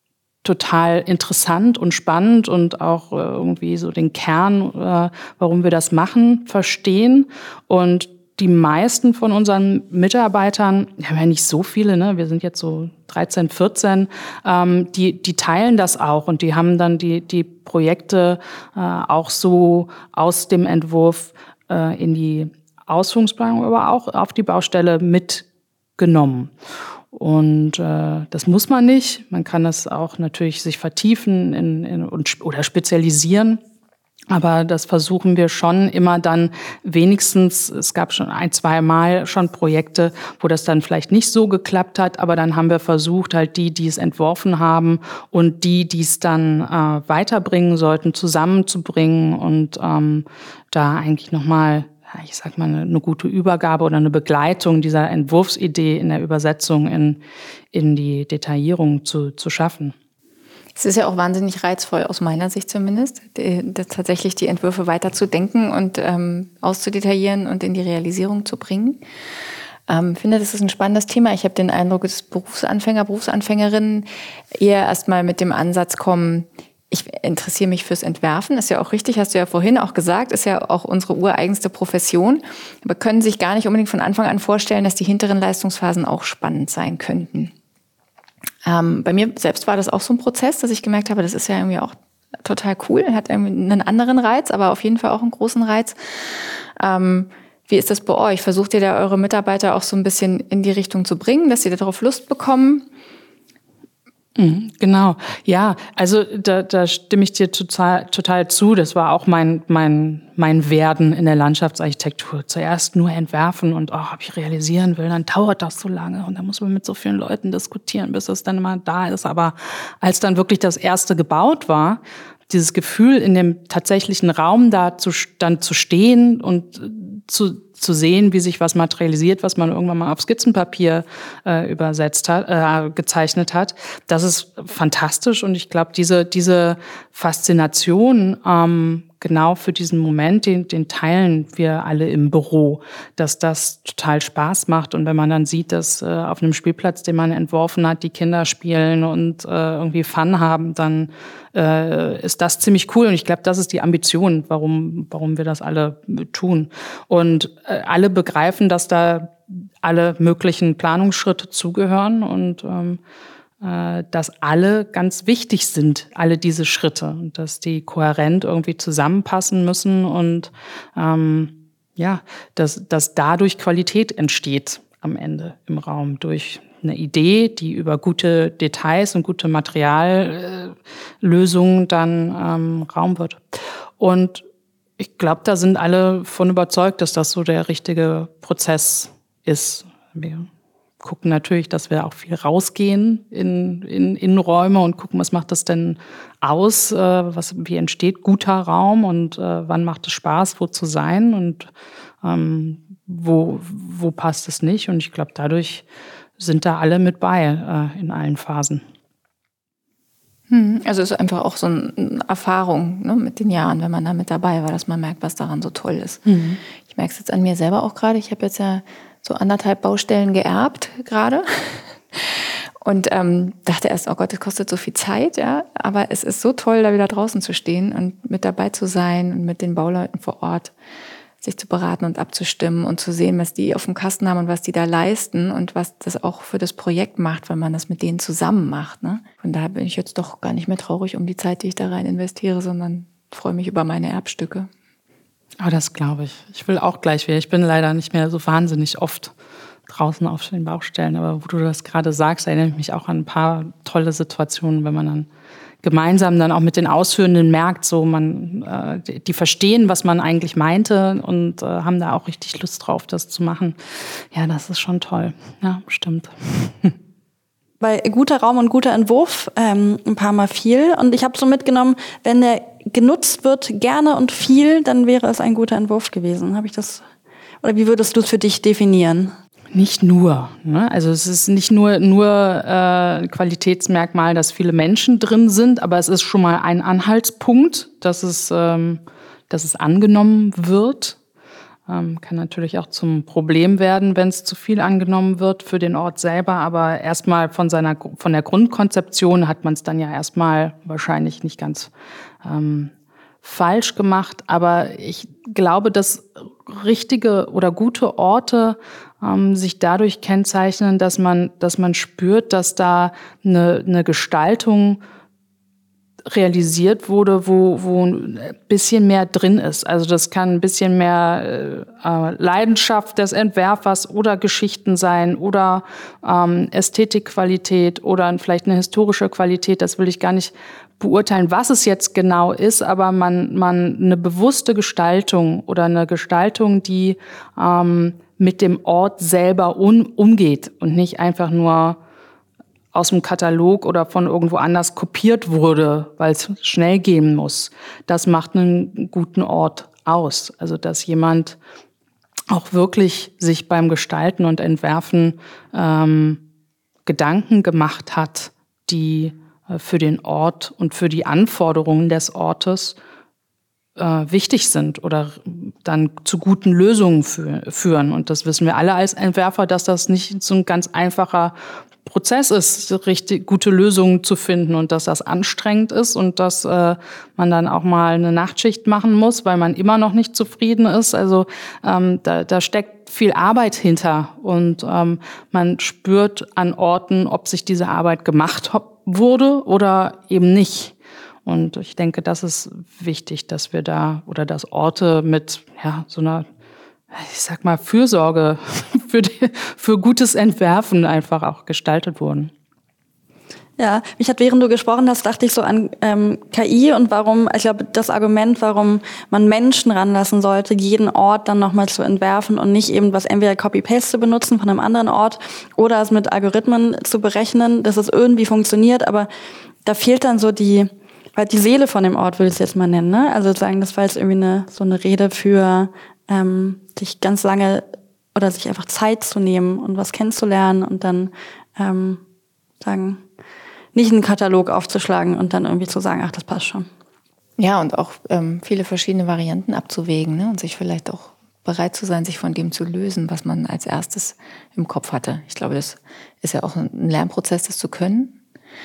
total interessant und spannend und auch äh, irgendwie so den Kern, äh, warum wir das machen, verstehen. Und die meisten von unseren Mitarbeitern, wir haben ja nicht so viele, ne? Wir sind jetzt so dreizehn, vierzehn, ähm, die, die teilen das auch und die haben dann die, die Projekte äh, auch so aus dem Entwurf äh, in die Ausführungsplanung, aber auch auf die Baustelle mitgenommen. Und äh, das muss man nicht. Man kann das auch natürlich sich vertiefen in, in, und, oder spezialisieren. Aber das versuchen wir schon immer dann wenigstens, es gab schon ein, zwei Mal schon Projekte, wo das dann vielleicht nicht so geklappt hat, aber dann haben wir versucht, halt die, die es entworfen haben und die, die es dann äh, weiterbringen sollten, zusammenzubringen und ähm, da eigentlich nochmal, ich sag mal, eine, eine gute Übergabe oder eine Begleitung dieser Entwurfsidee in der Übersetzung in, in die Detaillierung zu, zu schaffen. Es ist ja auch wahnsinnig reizvoll, aus meiner Sicht zumindest, die, die, tatsächlich die Entwürfe weiter zu denken und ähm, auszudetaillieren und in die Realisierung zu bringen. Ich ähm, finde, das ist ein spannendes Thema. Ich habe den Eindruck, dass Berufsanfänger, Berufsanfängerinnen eher erstmal mit dem Ansatz kommen, ich interessiere mich fürs Entwerfen, ist ja auch richtig, hast du ja vorhin auch gesagt, ist ja auch unsere ureigenste Profession, aber können sich gar nicht unbedingt von Anfang an vorstellen, dass die hinteren Leistungsphasen auch spannend sein könnten. Ähm, bei mir selbst war das auch so ein Prozess, dass ich gemerkt habe, das ist ja irgendwie auch total cool, hat irgendwie einen anderen Reiz, aber auf jeden Fall auch einen großen Reiz. Ähm, wie ist das bei euch? Versucht ihr da eure Mitarbeiter auch so ein bisschen in die Richtung zu bringen, dass sie darauf Lust bekommen? Genau, ja, also da, da stimme ich dir total, total zu. Das war auch mein mein mein Werden in der Landschaftsarchitektur. Zuerst nur entwerfen und oh, ob ich realisieren will, dann dauert das so lange und dann muss man mit so vielen Leuten diskutieren, bis es dann mal da ist. Aber als dann wirklich das erste gebaut war, dieses Gefühl, in dem tatsächlichen Raum da zu, dann zu stehen und zu, zu sehen, wie sich was materialisiert, was man irgendwann mal auf Skizzenpapier äh, übersetzt hat, äh, gezeichnet hat, das ist fantastisch. Und ich glaube, diese, diese Faszination ähm, genau für diesen Moment, den, den teilen wir alle im Büro, dass das total Spaß macht. Und wenn man dann sieht, dass äh, auf einem Spielplatz, den man entworfen hat, die Kinder spielen und äh, irgendwie Fun haben, dann äh, ist das ziemlich cool. Und ich glaube, das ist die Ambition, warum, warum wir das alle tun. Und äh, alle begreifen, dass da alle möglichen Planungsschritte zugehören und ähm, dass alle ganz wichtig sind, alle diese Schritte, und dass die kohärent irgendwie zusammenpassen müssen und ähm, ja, dass, dass dadurch Qualität entsteht am Ende im Raum durch eine Idee, die über gute Details und gute Materiallösungen äh, dann ähm, Raum wird. Und ich glaube, da sind alle von überzeugt, dass das so der richtige Prozess ist. Wir gucken natürlich, dass wir auch viel rausgehen in, in Innenräume und gucken, was macht das denn aus, äh, was, wie entsteht guter Raum und äh, wann macht es Spaß, wo zu sein und ähm, wo, wo passt es nicht. Und ich glaube, dadurch sind da alle mit bei äh, in allen Phasen. Also es ist einfach auch so eine Erfahrung, ne, mit den Jahren, wenn man da mit dabei war, dass man merkt, was daran so toll ist. Mhm. Ich merke es jetzt an mir selber auch gerade. Ich habe jetzt ja so anderthalb Baustellen geerbt gerade und ähm, dachte erst, oh Gott, das kostet so viel Zeit, ja. Aber es ist so toll, da wieder draußen zu stehen und mit dabei zu sein und mit den Bauleuten vor Ort sich zu beraten und abzustimmen und zu sehen, was die auf dem Kasten haben und was die da leisten und was das auch für das Projekt macht, wenn man das mit denen zusammen macht. Ne? Von daher bin ich jetzt doch gar nicht mehr traurig um die Zeit, die ich da rein investiere, sondern freue mich über meine Erbstücke. Oh, das glaube ich. Ich will auch gleich wieder. Ich bin leider nicht mehr so wahnsinnig oft draußen auf den Baustellen. Aber wo du das gerade sagst, erinnere ich mich auch an ein paar tolle Situationen, wenn man dann gemeinsam dann auch mit den Ausführenden merkt, so man, äh, die, die verstehen, was man eigentlich meinte und äh, haben da auch richtig Lust drauf, das zu machen. Ja, das ist schon toll. Ja, stimmt. Bei guter Raum und guter Entwurf ähm, ein paar Mal viel. Und ich habe so mitgenommen, wenn der genutzt wird, gerne und viel, dann wäre es ein guter Entwurf gewesen. Habe ich das? Oder wie würdest du es für dich definieren? Nicht nur. Ne? Also es ist nicht nur nur äh, Qualitätsmerkmal, dass viele Menschen drin sind, aber es ist schon mal ein Anhaltspunkt, dass es, ähm, dass es angenommen wird. Ähm, kann natürlich auch zum Problem werden, wenn es zu viel angenommen wird für den Ort selber. Aber erstmal von seiner, von der Grundkonzeption hat man es dann ja erstmal wahrscheinlich nicht ganz ähm, falsch gemacht. Aber ich glaube, dass richtige oder gute Orte ähm, sich dadurch kennzeichnen, dass man, dass man spürt, dass da eine, eine Gestaltung realisiert wurde, wo, wo ein bisschen mehr drin ist. Also das kann ein bisschen mehr äh, Leidenschaft des Entwerfers oder Geschichten sein oder ähm, Ästhetikqualität oder vielleicht eine historische Qualität. Das will ich gar nicht beurteilen, was es jetzt genau ist, aber man, man eine bewusste Gestaltung oder eine Gestaltung, die ähm, mit dem Ort selber un, umgeht und nicht einfach nur aus dem Katalog oder von irgendwo anders kopiert wurde, weil es schnell gehen muss. Das macht einen guten Ort aus. Also dass jemand auch wirklich sich beim Gestalten und Entwerfen ähm, Gedanken gemacht hat, die äh, für den Ort und für die Anforderungen des Ortes äh, wichtig sind oder dann zu guten Lösungen fü- führen. Und das wissen wir alle als Entwerfer, dass das nicht so ein ganz einfacher Prozess ist, richtig gute Lösungen zu finden und dass das anstrengend ist und dass äh, man dann auch mal eine Nachtschicht machen muss, weil man immer noch nicht zufrieden ist. Also ähm, da, da steckt viel Arbeit hinter und ähm, man spürt an Orten, ob sich diese Arbeit gemacht wurde oder eben nicht. Und ich denke, das ist wichtig, dass wir da oder dass Orte mit ja so einer ich sag mal, Fürsorge für, die, für gutes Entwerfen einfach auch gestaltet wurden. Ja, mich hat, während du gesprochen hast, dachte ich so an ähm, K I und warum, ich glaube, das Argument, warum man Menschen ranlassen sollte, jeden Ort dann nochmal zu entwerfen und nicht eben was entweder Copy-Paste zu benutzen von einem anderen Ort oder es mit Algorithmen zu berechnen, dass es irgendwie funktioniert, aber da fehlt dann so die, weil die Seele von dem Ort, will ich es jetzt mal nennen, ne? Also sagen, das war jetzt irgendwie eine, so eine Rede für ähm, sich ganz lange oder sich einfach Zeit zu nehmen und was kennenzulernen und dann ähm, sagen, nicht einen Katalog aufzuschlagen und dann irgendwie zu sagen, ach, das passt schon. Ja, und auch ähm, viele verschiedene Varianten abzuwägen, ne? Und sich vielleicht auch bereit zu sein, sich von dem zu lösen, was man als erstes im Kopf hatte. Ich glaube, das ist ja auch ein Lernprozess, das zu können.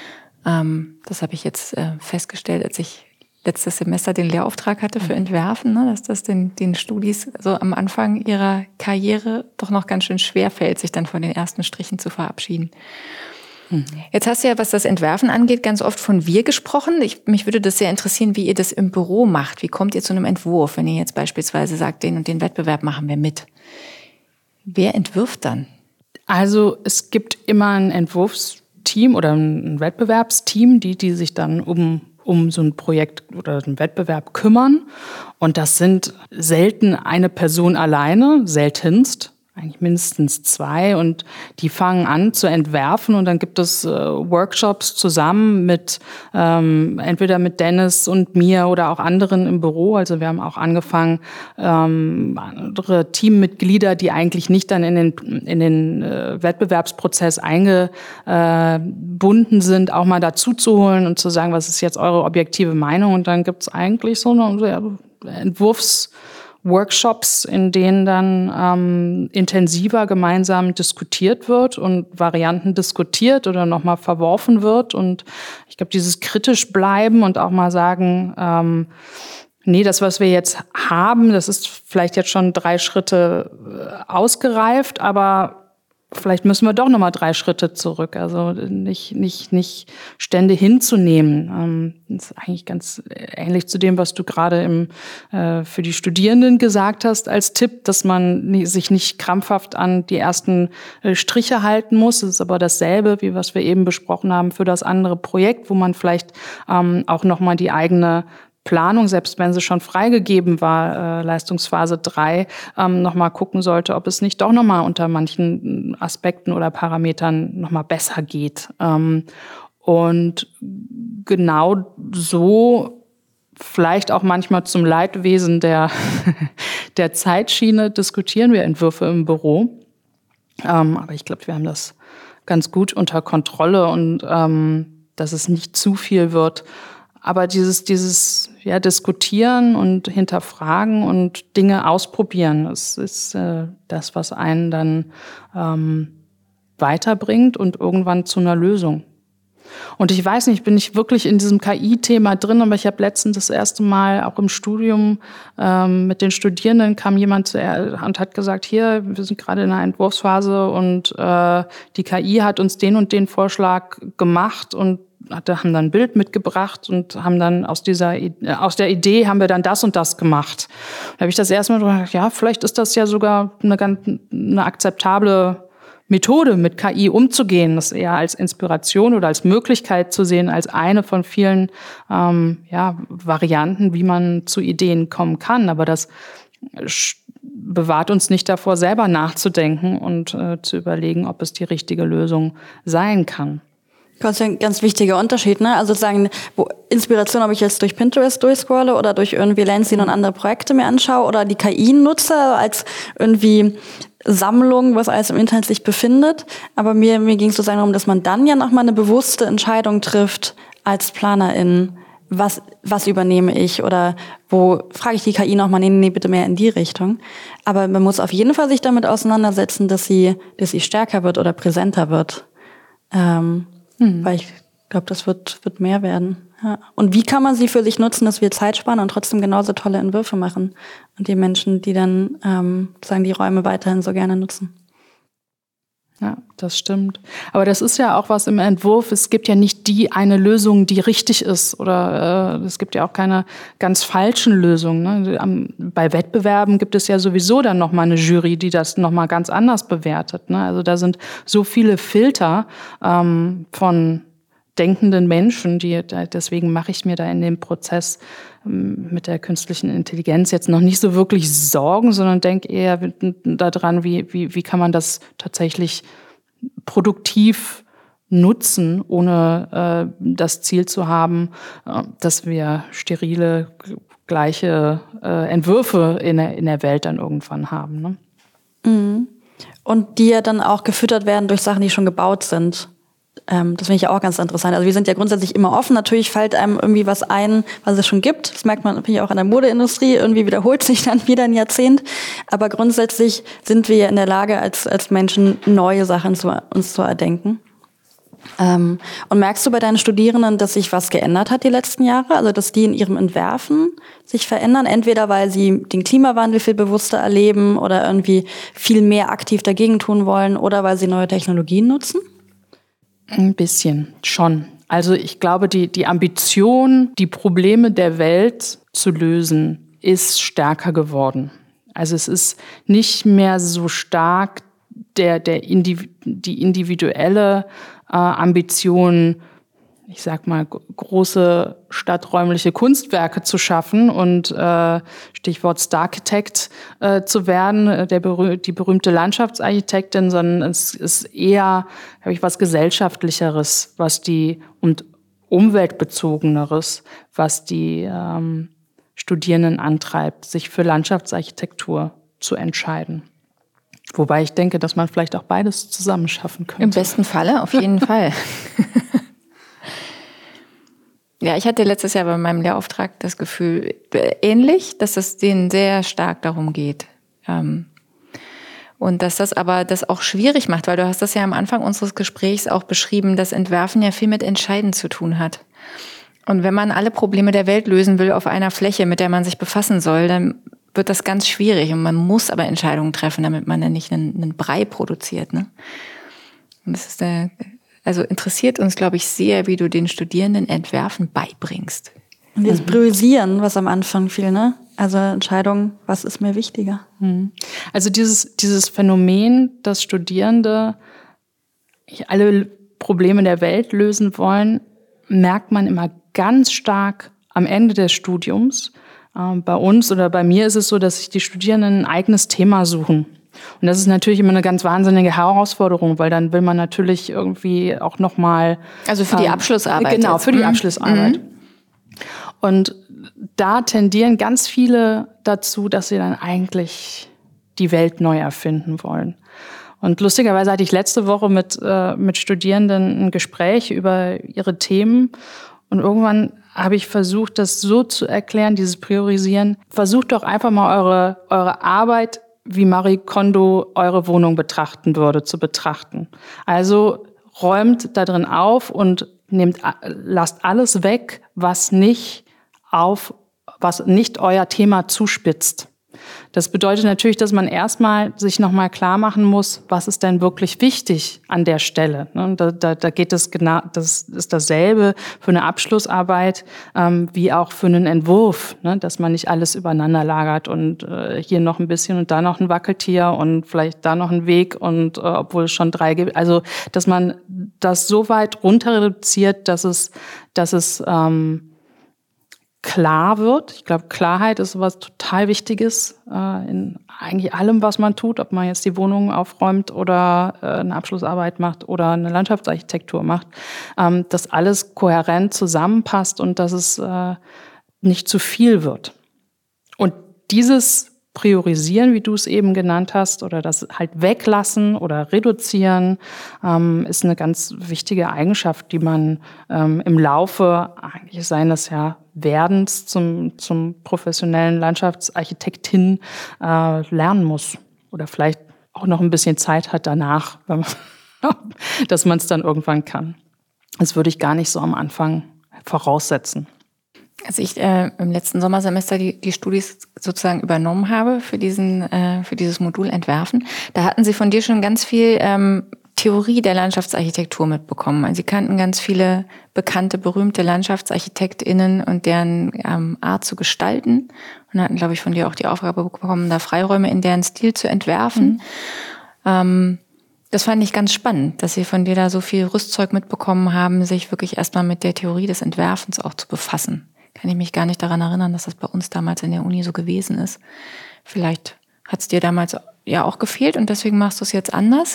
Ähm, das habe ich jetzt äh, festgestellt, als ich letztes Semester den Lehrauftrag hatte für Entwerfen, ne, dass das den, den Studis so am Anfang ihrer Karriere doch noch ganz schön schwer fällt, sich dann von den ersten Strichen zu verabschieden. Mhm. Jetzt hast du ja, was das Entwerfen angeht, ganz oft von wir gesprochen. Ich, mich würde das sehr interessieren, wie ihr das im Büro macht. Wie kommt ihr zu einem Entwurf, wenn ihr jetzt beispielsweise sagt, den und den Wettbewerb machen wir mit? Wer entwirft dann? Also es gibt immer ein Entwurfsteam oder ein Wettbewerbsteam, die, die sich dann um um so ein Projekt oder einen Wettbewerb kümmern. Und das sind selten eine Person alleine, seltenst, eigentlich mindestens zwei. Und die fangen an zu entwerfen und dann gibt es äh, Workshops zusammen mit ähm, entweder mit Dennis und mir oder auch anderen im Büro. Also wir haben auch angefangen, ähm, andere Teammitglieder, die eigentlich nicht dann in den, in den äh, Wettbewerbsprozess eingebunden sind, auch mal dazu zu holen und zu sagen, was ist jetzt eure objektive Meinung? Und dann gibt es eigentlich so eine ja, Entwurfs- Workshops, in denen dann ähm, intensiver gemeinsam diskutiert wird und Varianten diskutiert oder nochmal verworfen wird. Und ich glaube, dieses kritisch bleiben und auch mal sagen, ähm, nee, das, was wir jetzt haben, das ist vielleicht jetzt schon drei Schritte äh, ausgereift, aber vielleicht müssen wir doch noch mal drei Schritte zurück. Also nicht nicht nicht Stände hinzunehmen. Ähm, das ist eigentlich ganz ähnlich zu dem, was du gerade im äh, für die Studierenden gesagt hast als Tipp, dass man nie, sich nicht krampfhaft an die ersten äh, Striche halten muss. Das ist aber dasselbe, wie was wir eben besprochen haben für das andere Projekt, wo man vielleicht ähm, auch noch mal die eigene Planung, selbst wenn sie schon freigegeben war, äh, Leistungsphase drei, ähm, nochmal gucken sollte, ob es nicht doch nochmal unter manchen Aspekten oder Parametern nochmal besser geht. Ähm, und genau so vielleicht auch manchmal zum Leidwesen der, der Zeitschiene diskutieren wir Entwürfe im Büro. Ähm, aber ich glaube, wir haben das ganz gut unter Kontrolle und ähm, dass es nicht zu viel wird. Aber dieses, dieses, ja, diskutieren und hinterfragen und Dinge ausprobieren. Das ist äh, das, was einen dann ähm, weiterbringt und irgendwann zu einer Lösung. Und ich weiß nicht, ich bin nicht wirklich in diesem K I-Thema drin, aber ich habe letztens das erste Mal auch im Studium ähm, mit den Studierenden kam jemand zu, und hat gesagt, hier, wir sind gerade in einer Entwurfsphase und äh, die K I hat uns den und den Vorschlag gemacht und hatte, haben dann ein Bild mitgebracht und haben dann aus dieser aus der Idee haben wir dann das und das gemacht. Da habe ich das erste Mal gedacht, ja, vielleicht ist das ja sogar eine ganz eine akzeptable Methode, mit K I umzugehen, das eher als Inspiration oder als Möglichkeit zu sehen, als eine von vielen ähm, ja, Varianten, wie man zu Ideen kommen kann. Aber das bewahrt uns nicht davor, selber nachzudenken und äh, zu überlegen, ob es die richtige Lösung sein kann. Das ist ein ganz wichtiger Unterschied, ne? Also sozusagen, wo Inspiration, ob ich jetzt durch Pinterest durchscrolle oder durch irgendwie Lansing und andere Projekte mir anschaue oder die K I nutze als irgendwie Sammlung, was alles im Internet sich befindet. Aber mir, mir ging es sozusagen darum, dass man dann ja nochmal eine bewusste Entscheidung trifft als Planerin. Was, was übernehme ich oder wo frage ich die K I nochmal, nee, nee, bitte mehr in die Richtung. Aber man muss auf jeden Fall sich damit auseinandersetzen, dass sie, dass sie stärker wird oder präsenter wird. Ähm, hm. Weil ich glaube, das wird, wird mehr werden. Ja. Und wie kann man sie für sich nutzen, dass wir Zeit sparen und trotzdem genauso tolle Entwürfe machen? Und die Menschen, die dann ähm, sagen, die Räume weiterhin so gerne nutzen. Ja, das stimmt. Aber das ist ja auch was im Entwurf. Es gibt ja nicht die eine Lösung, die richtig ist. Oder äh, es gibt ja auch keine ganz falschen Lösungen. Ne? Am, bei Wettbewerben gibt es ja sowieso dann nochmal eine Jury, die das nochmal ganz anders bewertet. Ne? Also da sind so viele Filter ähm, von denkenden Menschen, die, deswegen mache ich mir da in dem Prozess mit der künstlichen Intelligenz jetzt noch nicht so wirklich Sorgen, sondern denke eher daran, wie, wie, wie kann man das tatsächlich produktiv nutzen, ohne äh, das Ziel zu haben, äh, dass wir sterile, gleiche äh, Entwürfe in der, in der Welt dann irgendwann haben. Ne? Mhm. Und die ja dann auch gefüttert werden durch Sachen, die schon gebaut sind. Ähm, das finde ich ja auch ganz interessant. Also wir sind ja grundsätzlich immer offen. Natürlich fällt einem irgendwie was ein, was es schon gibt. Das merkt man natürlich auch in der Modeindustrie. Irgendwie wiederholt sich dann wieder ein Jahrzehnt. Aber grundsätzlich sind wir ja in der Lage, als, als Menschen neue Sachen zu, uns zu erdenken. Ähm, und merkst du bei deinen Studierenden, dass sich was geändert hat die letzten Jahre? Also dass die in ihrem Entwerfen sich verändern? Entweder weil sie den Klimawandel viel bewusster erleben oder irgendwie viel mehr aktiv dagegen tun wollen oder weil sie neue Technologien nutzen? Ein bisschen, schon. Also ich glaube, die, die Ambition, die Probleme der Welt zu lösen, ist stärker geworden. Also es ist nicht mehr so stark der, der Indiv- die individuelle äh, Ambition, ich sag mal, große stadträumliche Kunstwerke zu schaffen und äh, Stichwort Starchitect äh, zu werden, der berüh- die berühmte Landschaftsarchitektin, sondern es ist eher, glaube ich, was Gesellschaftlicheres, was die und umweltbezogeneres, was die ähm, Studierenden antreibt, sich für Landschaftsarchitektur zu entscheiden. Wobei ich denke, dass man vielleicht auch beides zusammen schaffen könnte. Im besten Falle, auf jeden Fall. Ja, ich hatte letztes Jahr bei meinem Lehrauftrag das Gefühl, ähnlich, dass es denen sehr stark darum geht. Und dass das aber das auch schwierig macht, weil du hast das ja am Anfang unseres Gesprächs auch beschrieben, dass Entwerfen ja viel mit Entscheiden zu tun hat. Und wenn man alle Probleme der Welt lösen will auf einer Fläche, mit der man sich befassen soll, dann wird das ganz schwierig. Und man muss aber Entscheidungen treffen, damit man dann nicht einen, einen Brei produziert. Ne? Und das ist der... Also interessiert uns, glaube ich, sehr, wie du den Studierenden Entwerfen beibringst. Und das Priorisieren, was am Anfang fiel, ne? Also Entscheidung, was ist mir wichtiger? Also dieses, dieses Phänomen, dass Studierende alle Probleme der Welt lösen wollen, merkt man immer ganz stark am Ende des Studiums. Bei uns oder bei mir ist es so, dass sich die Studierenden ein eigenes Thema suchen. Und das ist natürlich immer eine ganz wahnsinnige Herausforderung, weil dann will man natürlich irgendwie auch nochmal... Also für die ähm, Abschlussarbeit. Genau, jetzt. für die mhm. Abschlussarbeit. Mhm. Und da tendieren ganz viele dazu, dass sie dann eigentlich die Welt neu erfinden wollen. Und lustigerweise hatte ich letzte Woche mit, äh, mit Studierenden ein Gespräch über ihre Themen. Und irgendwann habe ich versucht, das so zu erklären, dieses Priorisieren. Versucht doch einfach mal eure, eure Arbeit, wie Marie Kondo eure Wohnung betrachten würde, zu betrachten. Also räumt da drin auf und nehmt, lasst alles weg, was nicht auf, was nicht euer Thema zuspitzt. Das bedeutet natürlich, dass man erstmal sich nochmal klar machen muss, was ist denn wirklich wichtig an der Stelle. Da, da, da geht es genau, das ist dasselbe für eine Abschlussarbeit ähm, wie auch für einen Entwurf, ne? Dass man nicht alles übereinander lagert und äh, hier noch ein bisschen und da noch ein Wackeltier und vielleicht da noch ein Weg und äh, obwohl es schon drei gibt. Also, dass man das so weit runter reduziert, dass es, dass es ähm, klar wird. Ich glaube, Klarheit ist sowas total Wichtiges äh, in eigentlich allem, was man tut, ob man jetzt die Wohnung aufräumt oder äh, eine Abschlussarbeit macht oder eine Landschaftsarchitektur macht, ähm, dass alles kohärent zusammenpasst und dass es äh, nicht zu viel wird. Und dieses Priorisieren, wie du es eben genannt hast, oder das halt weglassen oder reduzieren, ähm, ist eine ganz wichtige Eigenschaft, die man ähm, im Laufe eigentlich seines ja Werdens zum, zum professionellen Landschaftsarchitektin äh, lernen muss. Oder vielleicht auch noch ein bisschen Zeit hat danach, wenn man, dass man es dann irgendwann kann. Das würde ich gar nicht so am Anfang voraussetzen. Als ich äh, im letzten Sommersemester die, die Studis sozusagen übernommen habe für diesen, äh, für dieses Modul Entwerfen, da hatten sie von dir schon ganz viel ähm, Theorie der Landschaftsarchitektur mitbekommen. Also sie kannten ganz viele bekannte, berühmte LandschaftsarchitektInnen und deren ähm, Art zu gestalten und hatten, glaube ich, von dir auch die Aufgabe bekommen, da Freiräume in deren Stil zu entwerfen. Mhm. Ähm, das fand ich ganz spannend, dass sie von dir da so viel Rüstzeug mitbekommen haben, sich wirklich erstmal mit der Theorie des Entwerfens auch zu befassen. Kann ich mich gar nicht daran erinnern, dass das bei uns damals in der Uni so gewesen ist. Vielleicht hat es dir damals ja auch gefehlt und deswegen machst du es jetzt anders.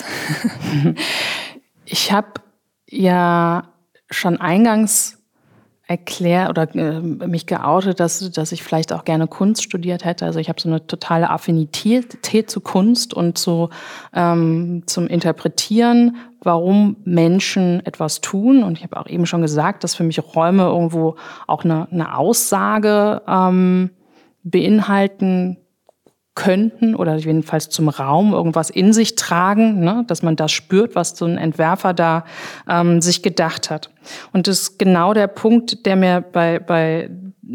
Ich habe ja schon eingangs erklärt oder äh, mich geoutet, dass, dass ich vielleicht auch gerne Kunst studiert hätte. Also ich habe so eine totale Affinität zu Kunst und zu, ähm, zum Interpretieren, warum Menschen etwas tun. Und ich habe auch eben schon gesagt, dass für mich Räume irgendwo auch eine, eine Aussage ähm, beinhalten könnten oder jedenfalls zum Raum irgendwas in sich tragen, ne? Dass man das spürt, was so ein Entwerfer da ähm, sich gedacht hat. Und das ist genau der Punkt, der mir bei, bei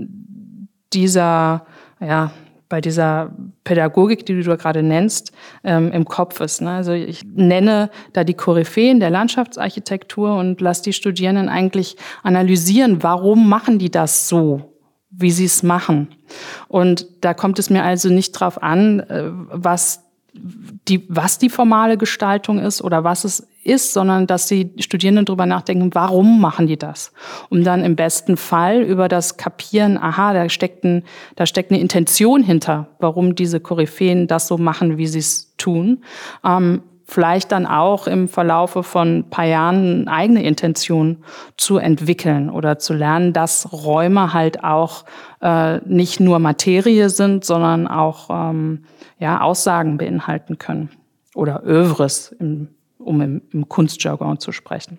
dieser, ja, bei dieser Pädagogik, die du da gerade nennst, ähm, im Kopf ist. Ne? Also ich nenne da die Koryphäen der Landschaftsarchitektur und lasse die Studierenden eigentlich analysieren, warum machen die das so, wie sie es machen. Und da kommt es mir also nicht drauf an, was die, was die formale Gestaltung ist oder was es ist, sondern dass die Studierenden darüber nachdenken, warum machen die das? Um dann im besten Fall über das Kapieren, aha, da steckt, ein, da steckt eine Intention hinter, warum diese Koryphäen das so machen, wie sie es tun. Ähm, vielleicht dann auch im Verlaufe von ein paar Jahren eine eigene Intention zu entwickeln oder zu lernen, dass Räume halt auch äh, nicht nur Materie sind, sondern auch ähm, ja, Aussagen beinhalten können oder Œuvres, im, um im, im Kunstjargon zu sprechen.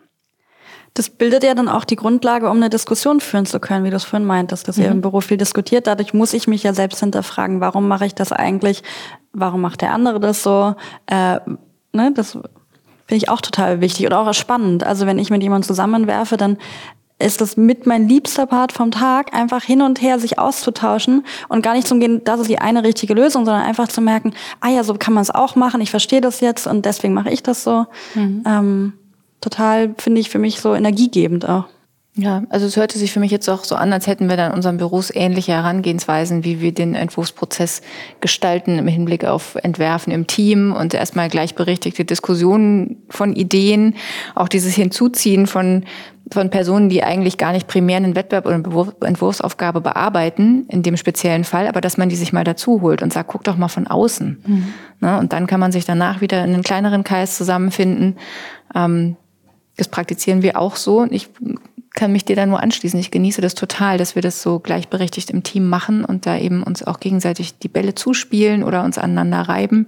Das bildet ja dann auch die Grundlage, um eine Diskussion führen zu können, wie du es vorhin meintest, dass mhm. ihr im Büro viel diskutiert. Dadurch muss ich mich ja selbst hinterfragen, warum mache ich das eigentlich? Warum macht der andere das so? Äh, Ne, das finde ich auch total wichtig oder auch spannend. Also wenn ich mit jemandem zusammenwerfe, dann ist das mit mein liebster Part vom Tag, einfach hin und her sich auszutauschen und gar nicht zum gehen, das ist die eine richtige Lösung, sondern einfach zu merken, ah ja, so kann man es auch machen, ich verstehe das jetzt und deswegen mache ich das so. Mhm. Ähm, total, finde ich, für mich so energiegebend auch. Ja, also es hörte sich für mich jetzt auch so an, als hätten wir dann in unseren Büros ähnliche Herangehensweisen, wie wir den Entwurfsprozess gestalten im Hinblick auf Entwerfen im Team und erstmal gleichberechtigte Diskussionen von Ideen, auch dieses Hinzuziehen von von Personen, die eigentlich gar nicht primär einen Wettbewerb oder eine Entwurfsaufgabe bearbeiten, in dem speziellen Fall, aber dass man die sich mal dazu holt und sagt, guck doch mal von außen. Mhm. Ne, und dann kann man sich danach wieder in einen kleineren Kreis zusammenfinden. Ähm, das praktizieren wir auch so. Und ich kann mich dir da nur anschließen. Ich genieße das total, dass wir das so gleichberechtigt im Team machen und da eben uns auch gegenseitig die Bälle zuspielen oder uns aneinander reiben.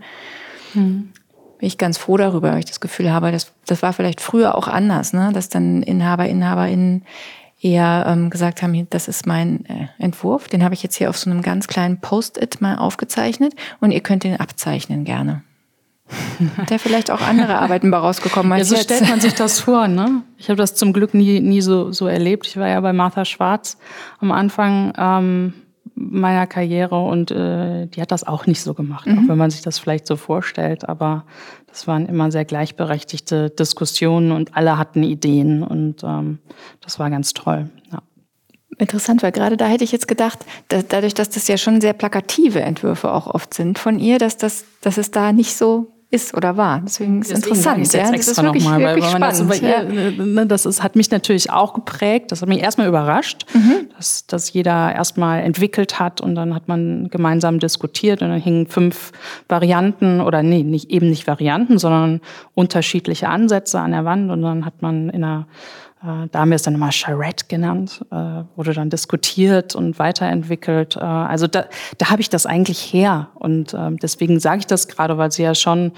Hm. Bin ich ganz froh darüber, weil ich das Gefühl habe, das, das war vielleicht früher auch anders, ne? Dass dann Inhaber, InhaberInnen eher ähm, gesagt haben, das ist mein äh, Entwurf, den habe ich jetzt hier auf so einem ganz kleinen Post-it mal aufgezeichnet und ihr könnt den abzeichnen gerne. Da vielleicht auch andere Arbeiten bei rausgekommen als ja, so jetzt. stellt man sich das vor, ne? Ich habe das zum Glück nie, nie so, so erlebt. Ich war ja bei Martha Schwarz am Anfang ähm, meiner Karriere und äh, die hat das auch nicht so gemacht, mhm. auch wenn man sich das vielleicht so vorstellt. Aber das waren immer sehr gleichberechtigte Diskussionen und alle hatten Ideen und ähm, das war ganz toll, ja. Interessant, weil gerade da hätte ich jetzt gedacht, dass dadurch, dass das ja schon sehr plakative Entwürfe auch oft sind von ihr, dass das, dass es da nicht so ist oder war. Deswegen ist es interessant. Jetzt ja? Das ist wirklich, mal, wirklich weil, weil spannend. Das, bei ihr, ne, das ist, hat mich natürlich auch geprägt. Das hat mich erstmal überrascht, mhm. dass, dass jeder erstmal entwickelt hat und dann hat man gemeinsam diskutiert und dann hingen fünf Varianten oder nee, nicht, eben nicht Varianten, sondern unterschiedliche Ansätze an der Wand und dann hat man in einer da haben wir es dann immer Charrette genannt, wurde dann diskutiert und weiterentwickelt. Also da, da habe ich das eigentlich her. Und deswegen sage ich das gerade, weil sie ja schon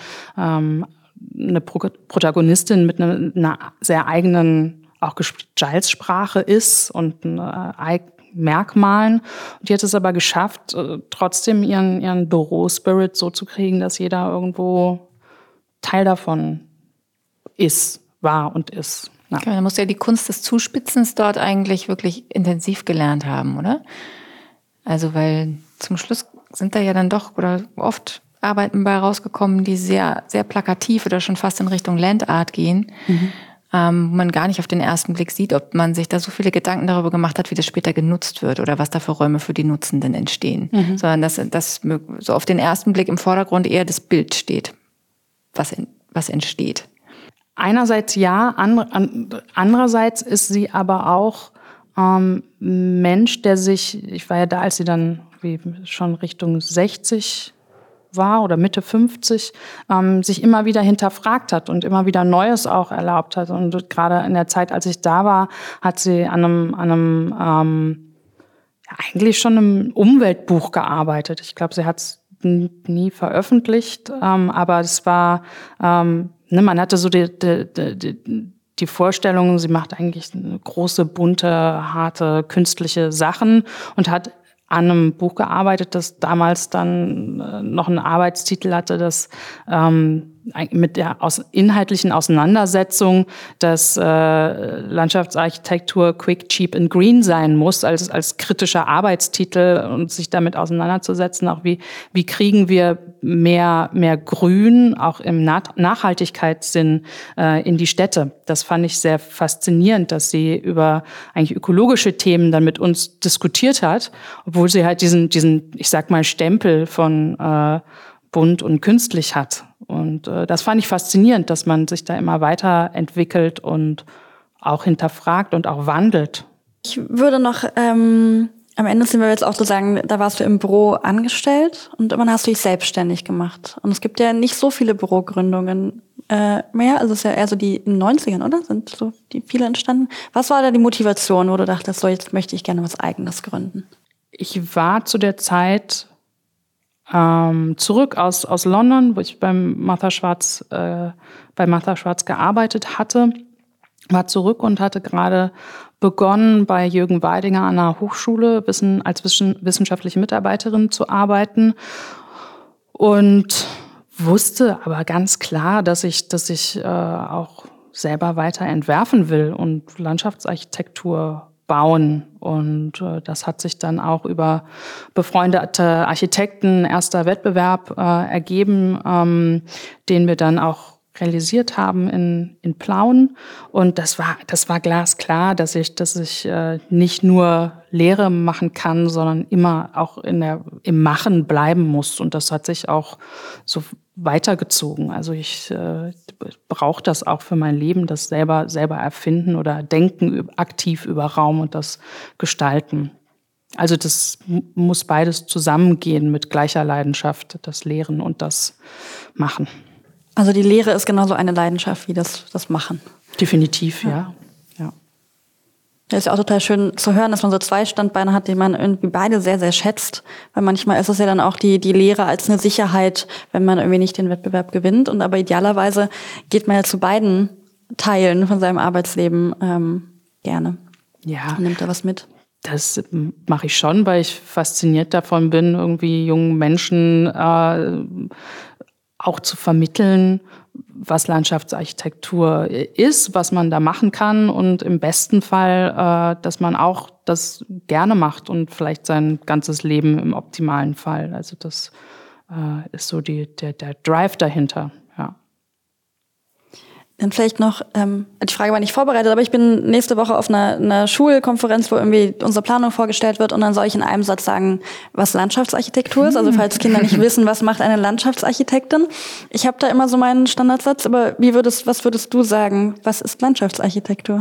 eine Protagonistin mit einer, einer sehr eigenen auch Gestaltssprache ist und Merkmalen. Und die hat es aber geschafft, trotzdem ihren, ihren Büro-Spirit so zu kriegen, dass jeder irgendwo Teil davon ist, war und ist. Ja. Okay, dann musst du ja die Kunst des Zuspitzens dort eigentlich wirklich intensiv gelernt haben, oder? Also, weil zum Schluss sind da ja dann doch oder oft Arbeiten bei rausgekommen, die sehr, sehr plakativ oder schon fast in Richtung Landart gehen, mhm. ähm, wo man gar nicht auf den ersten Blick sieht, ob man sich da so viele Gedanken darüber gemacht hat, wie das später genutzt wird oder was da für Räume für die Nutzenden entstehen. Mhm. Sondern dass, dass so auf den ersten Blick im Vordergrund eher das Bild steht, was, in, was entsteht. Einerseits ja, andererseits ist sie aber auch ähm, Mensch, der sich, ich war ja da, als sie dann wie schon Richtung sechzig war oder Mitte fünfzig, ähm, sich immer wieder hinterfragt hat und immer wieder Neues auch erlaubt hat. Und gerade in der Zeit, als ich da war, hat sie an einem, an einem ähm, ja, eigentlich schon einem Umweltbuch gearbeitet. Ich glaube, sie hat es nie veröffentlicht, ähm, aber es war ähm, Ne, man hatte so die, die, die, die Vorstellung, sie macht eigentlich eine große, bunte, harte, künstliche Sachen und hat an einem Buch gearbeitet, das damals dann äh, noch einen Arbeitstitel hatte, das ähm, mit der aus, inhaltlichen Auseinandersetzung, dass äh, Landschaftsarchitektur quick, cheap and green sein muss, als, als kritischer Arbeitstitel und sich damit auseinanderzusetzen, auch wie, wie kriegen wir mehr, mehr Grün, auch im Nachhaltigkeitssinn, äh, in die Städte. Das fand ich sehr faszinierend, dass sie über eigentlich ökologische Themen dann mit uns diskutiert hat, obwohl sie halt diesen, diesen, ich sag mal, Stempel von äh, bunt und künstlich hat. Und äh, das fand ich faszinierend, dass man sich da immer weiterentwickelt und auch hinterfragt und auch wandelt. Ich würde noch, ähm, am Ende sind wir jetzt auch so sagen, da warst du im Büro angestellt und dann hast du dich selbstständig gemacht. Und es gibt ja nicht so viele Bürogründungen äh, mehr, also es ist ja eher so die in den neunzigern, oder? Sind so die viele entstanden. Was war da die Motivation, wo du dachtest, so jetzt möchte ich gerne was Eigenes gründen? Ich war zu der Zeit ähm, zurück aus, aus London, wo ich beim Martha Schwarz, äh, bei Martha Schwarz gearbeitet hatte, war zurück und hatte gerade begonnen, bei Jürgen Weidinger an einer Hochschule wissen, als wissenschaftliche Mitarbeiterin zu arbeiten und wusste aber ganz klar, dass ich, dass ich äh, auch selber weiter entwerfen will und Landschaftsarchitektur bauen. Und äh, das hat sich dann auch über befreundete Architekten, erster Wettbewerb äh, ergeben, ähm, den wir dann auch realisiert haben in, in Plauen. Und das war, das war glasklar, dass ich, dass ich äh, nicht nur Lehre machen kann, sondern immer auch in der, im Machen bleiben muss. Und das hat sich auch so weitergezogen. Also ich äh, brauche das auch für mein Leben, das selber, selber erfinden oder denken aktiv über Raum und das gestalten. Also das muss beides zusammengehen mit gleicher Leidenschaft, das Lehren und das Machen. Also die Lehre ist genauso eine Leidenschaft wie das, das Machen. Definitiv, ja. ja. Ja, ist ja auch total schön zu hören, dass man so zwei Standbeine hat, die man irgendwie beide sehr, sehr schätzt. Weil manchmal ist es ja dann auch die, die Lehre als eine Sicherheit, wenn man irgendwie nicht den Wettbewerb gewinnt. Und aber idealerweise geht man ja zu beiden Teilen von seinem Arbeitsleben ähm, gerne. Ja. Nimmt er was mit? Das mache ich schon, weil ich fasziniert davon bin, irgendwie jungen Menschen äh, auch zu vermitteln, was Landschaftsarchitektur ist, was man da machen kann und im besten Fall, äh, dass man auch das gerne macht und vielleicht sein ganzes Leben im optimalen Fall. Also das äh, ist so die, der, der Drive dahinter, ja. Dann vielleicht noch, ähm, die Frage war nicht vorbereitet, aber ich bin nächste Woche auf einer, einer Schulkonferenz, wo irgendwie unsere Planung vorgestellt wird und dann soll ich in einem Satz sagen, was Landschaftsarchitektur ist. Also falls Kinder nicht wissen, was macht eine Landschaftsarchitektin. Ich habe da immer so meinen Standardsatz, aber wie würdest, was würdest du sagen, was ist Landschaftsarchitektur?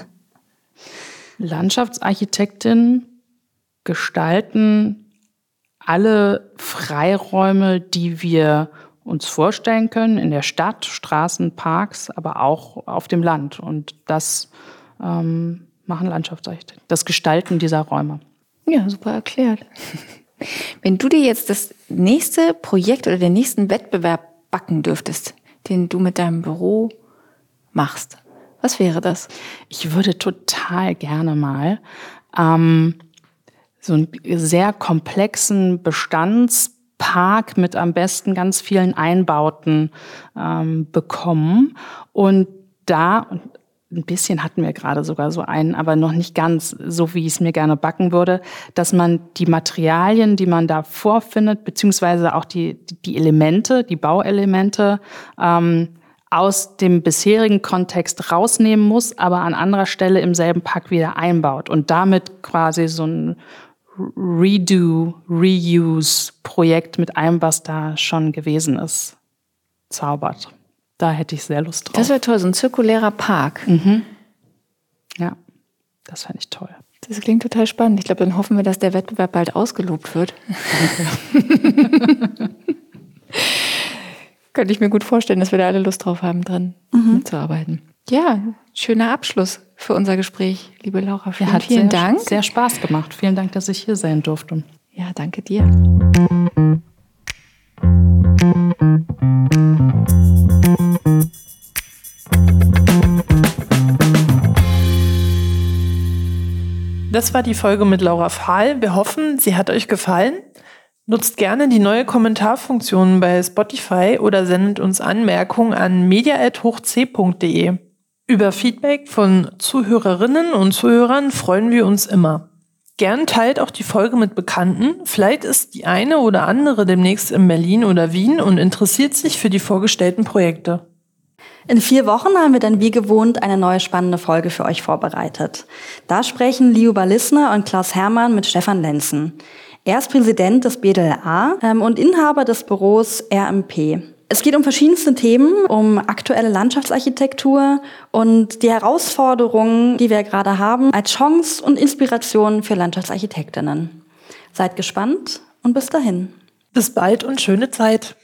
Landschaftsarchitektin gestalten alle Freiräume, die wir uns vorstellen können, in der Stadt, Straßen, Parks, aber auch auf dem Land. Und das ähm, machen Landschaftsarchitekten, das Gestalten dieser Räume. Ja, super erklärt. Wenn du dir jetzt das nächste Projekt oder den nächsten Wettbewerb backen dürftest, den du mit deinem Büro machst, was wäre das? Ich würde total gerne mal ähm, so einen sehr komplexen Bestandspark mit am besten ganz vielen Einbauten ähm, bekommen. Und da, ein bisschen hatten wir gerade sogar so einen, aber noch nicht ganz so, wie ich es mir gerne backen würde, dass man die Materialien, die man da vorfindet, beziehungsweise auch die, die Elemente, die Bauelemente, ähm, aus dem bisherigen Kontext rausnehmen muss, aber an anderer Stelle im selben Park wieder einbaut und damit quasi so ein Redo, Reuse-Projekt mit allem, was da schon gewesen ist, zaubert. Da hätte ich sehr Lust drauf. Das wäre toll, so ein zirkulärer Park. Mhm. Ja, das fände ich toll. Das klingt total spannend. Ich glaube, dann hoffen wir, dass der Wettbewerb bald ausgelobt wird. Danke. Könnte ich mir gut vorstellen, dass wir da alle Lust drauf haben, dran mhm. mitzuarbeiten. Ja, schöner Abschluss für unser Gespräch, liebe Laura. Vielen, ja, hat vielen sehr, Dank. Sehr Spaß gemacht. Vielen Dank, dass ich hier sein durfte. Ja, danke dir. Das war die Folge mit Laura Fahl. Wir hoffen, sie hat euch gefallen. Nutzt gerne die neue Kommentarfunktion bei Spotify oder sendet uns Anmerkungen an media at hoch c punkt de. Über Feedback von Zuhörerinnen und Zuhörern freuen wir uns immer. Gern teilt auch die Folge mit Bekannten. Vielleicht ist die eine oder andere demnächst in Berlin oder Wien und interessiert sich für die vorgestellten Projekte. In vier Wochen haben wir dann wie gewohnt eine neue spannende Folge für euch vorbereitet. Da sprechen Liuba Lissner und Klaus Hermann mit Stefan Lenzen. Er ist Präsident des B D L A ähm, und Inhaber des Büros R M P. Es geht um verschiedenste Themen, um aktuelle Landschaftsarchitektur und die Herausforderungen, die wir gerade haben, als Chance und Inspiration für Landschaftsarchitektinnen. Seid gespannt und bis dahin. Bis bald und schöne Zeit.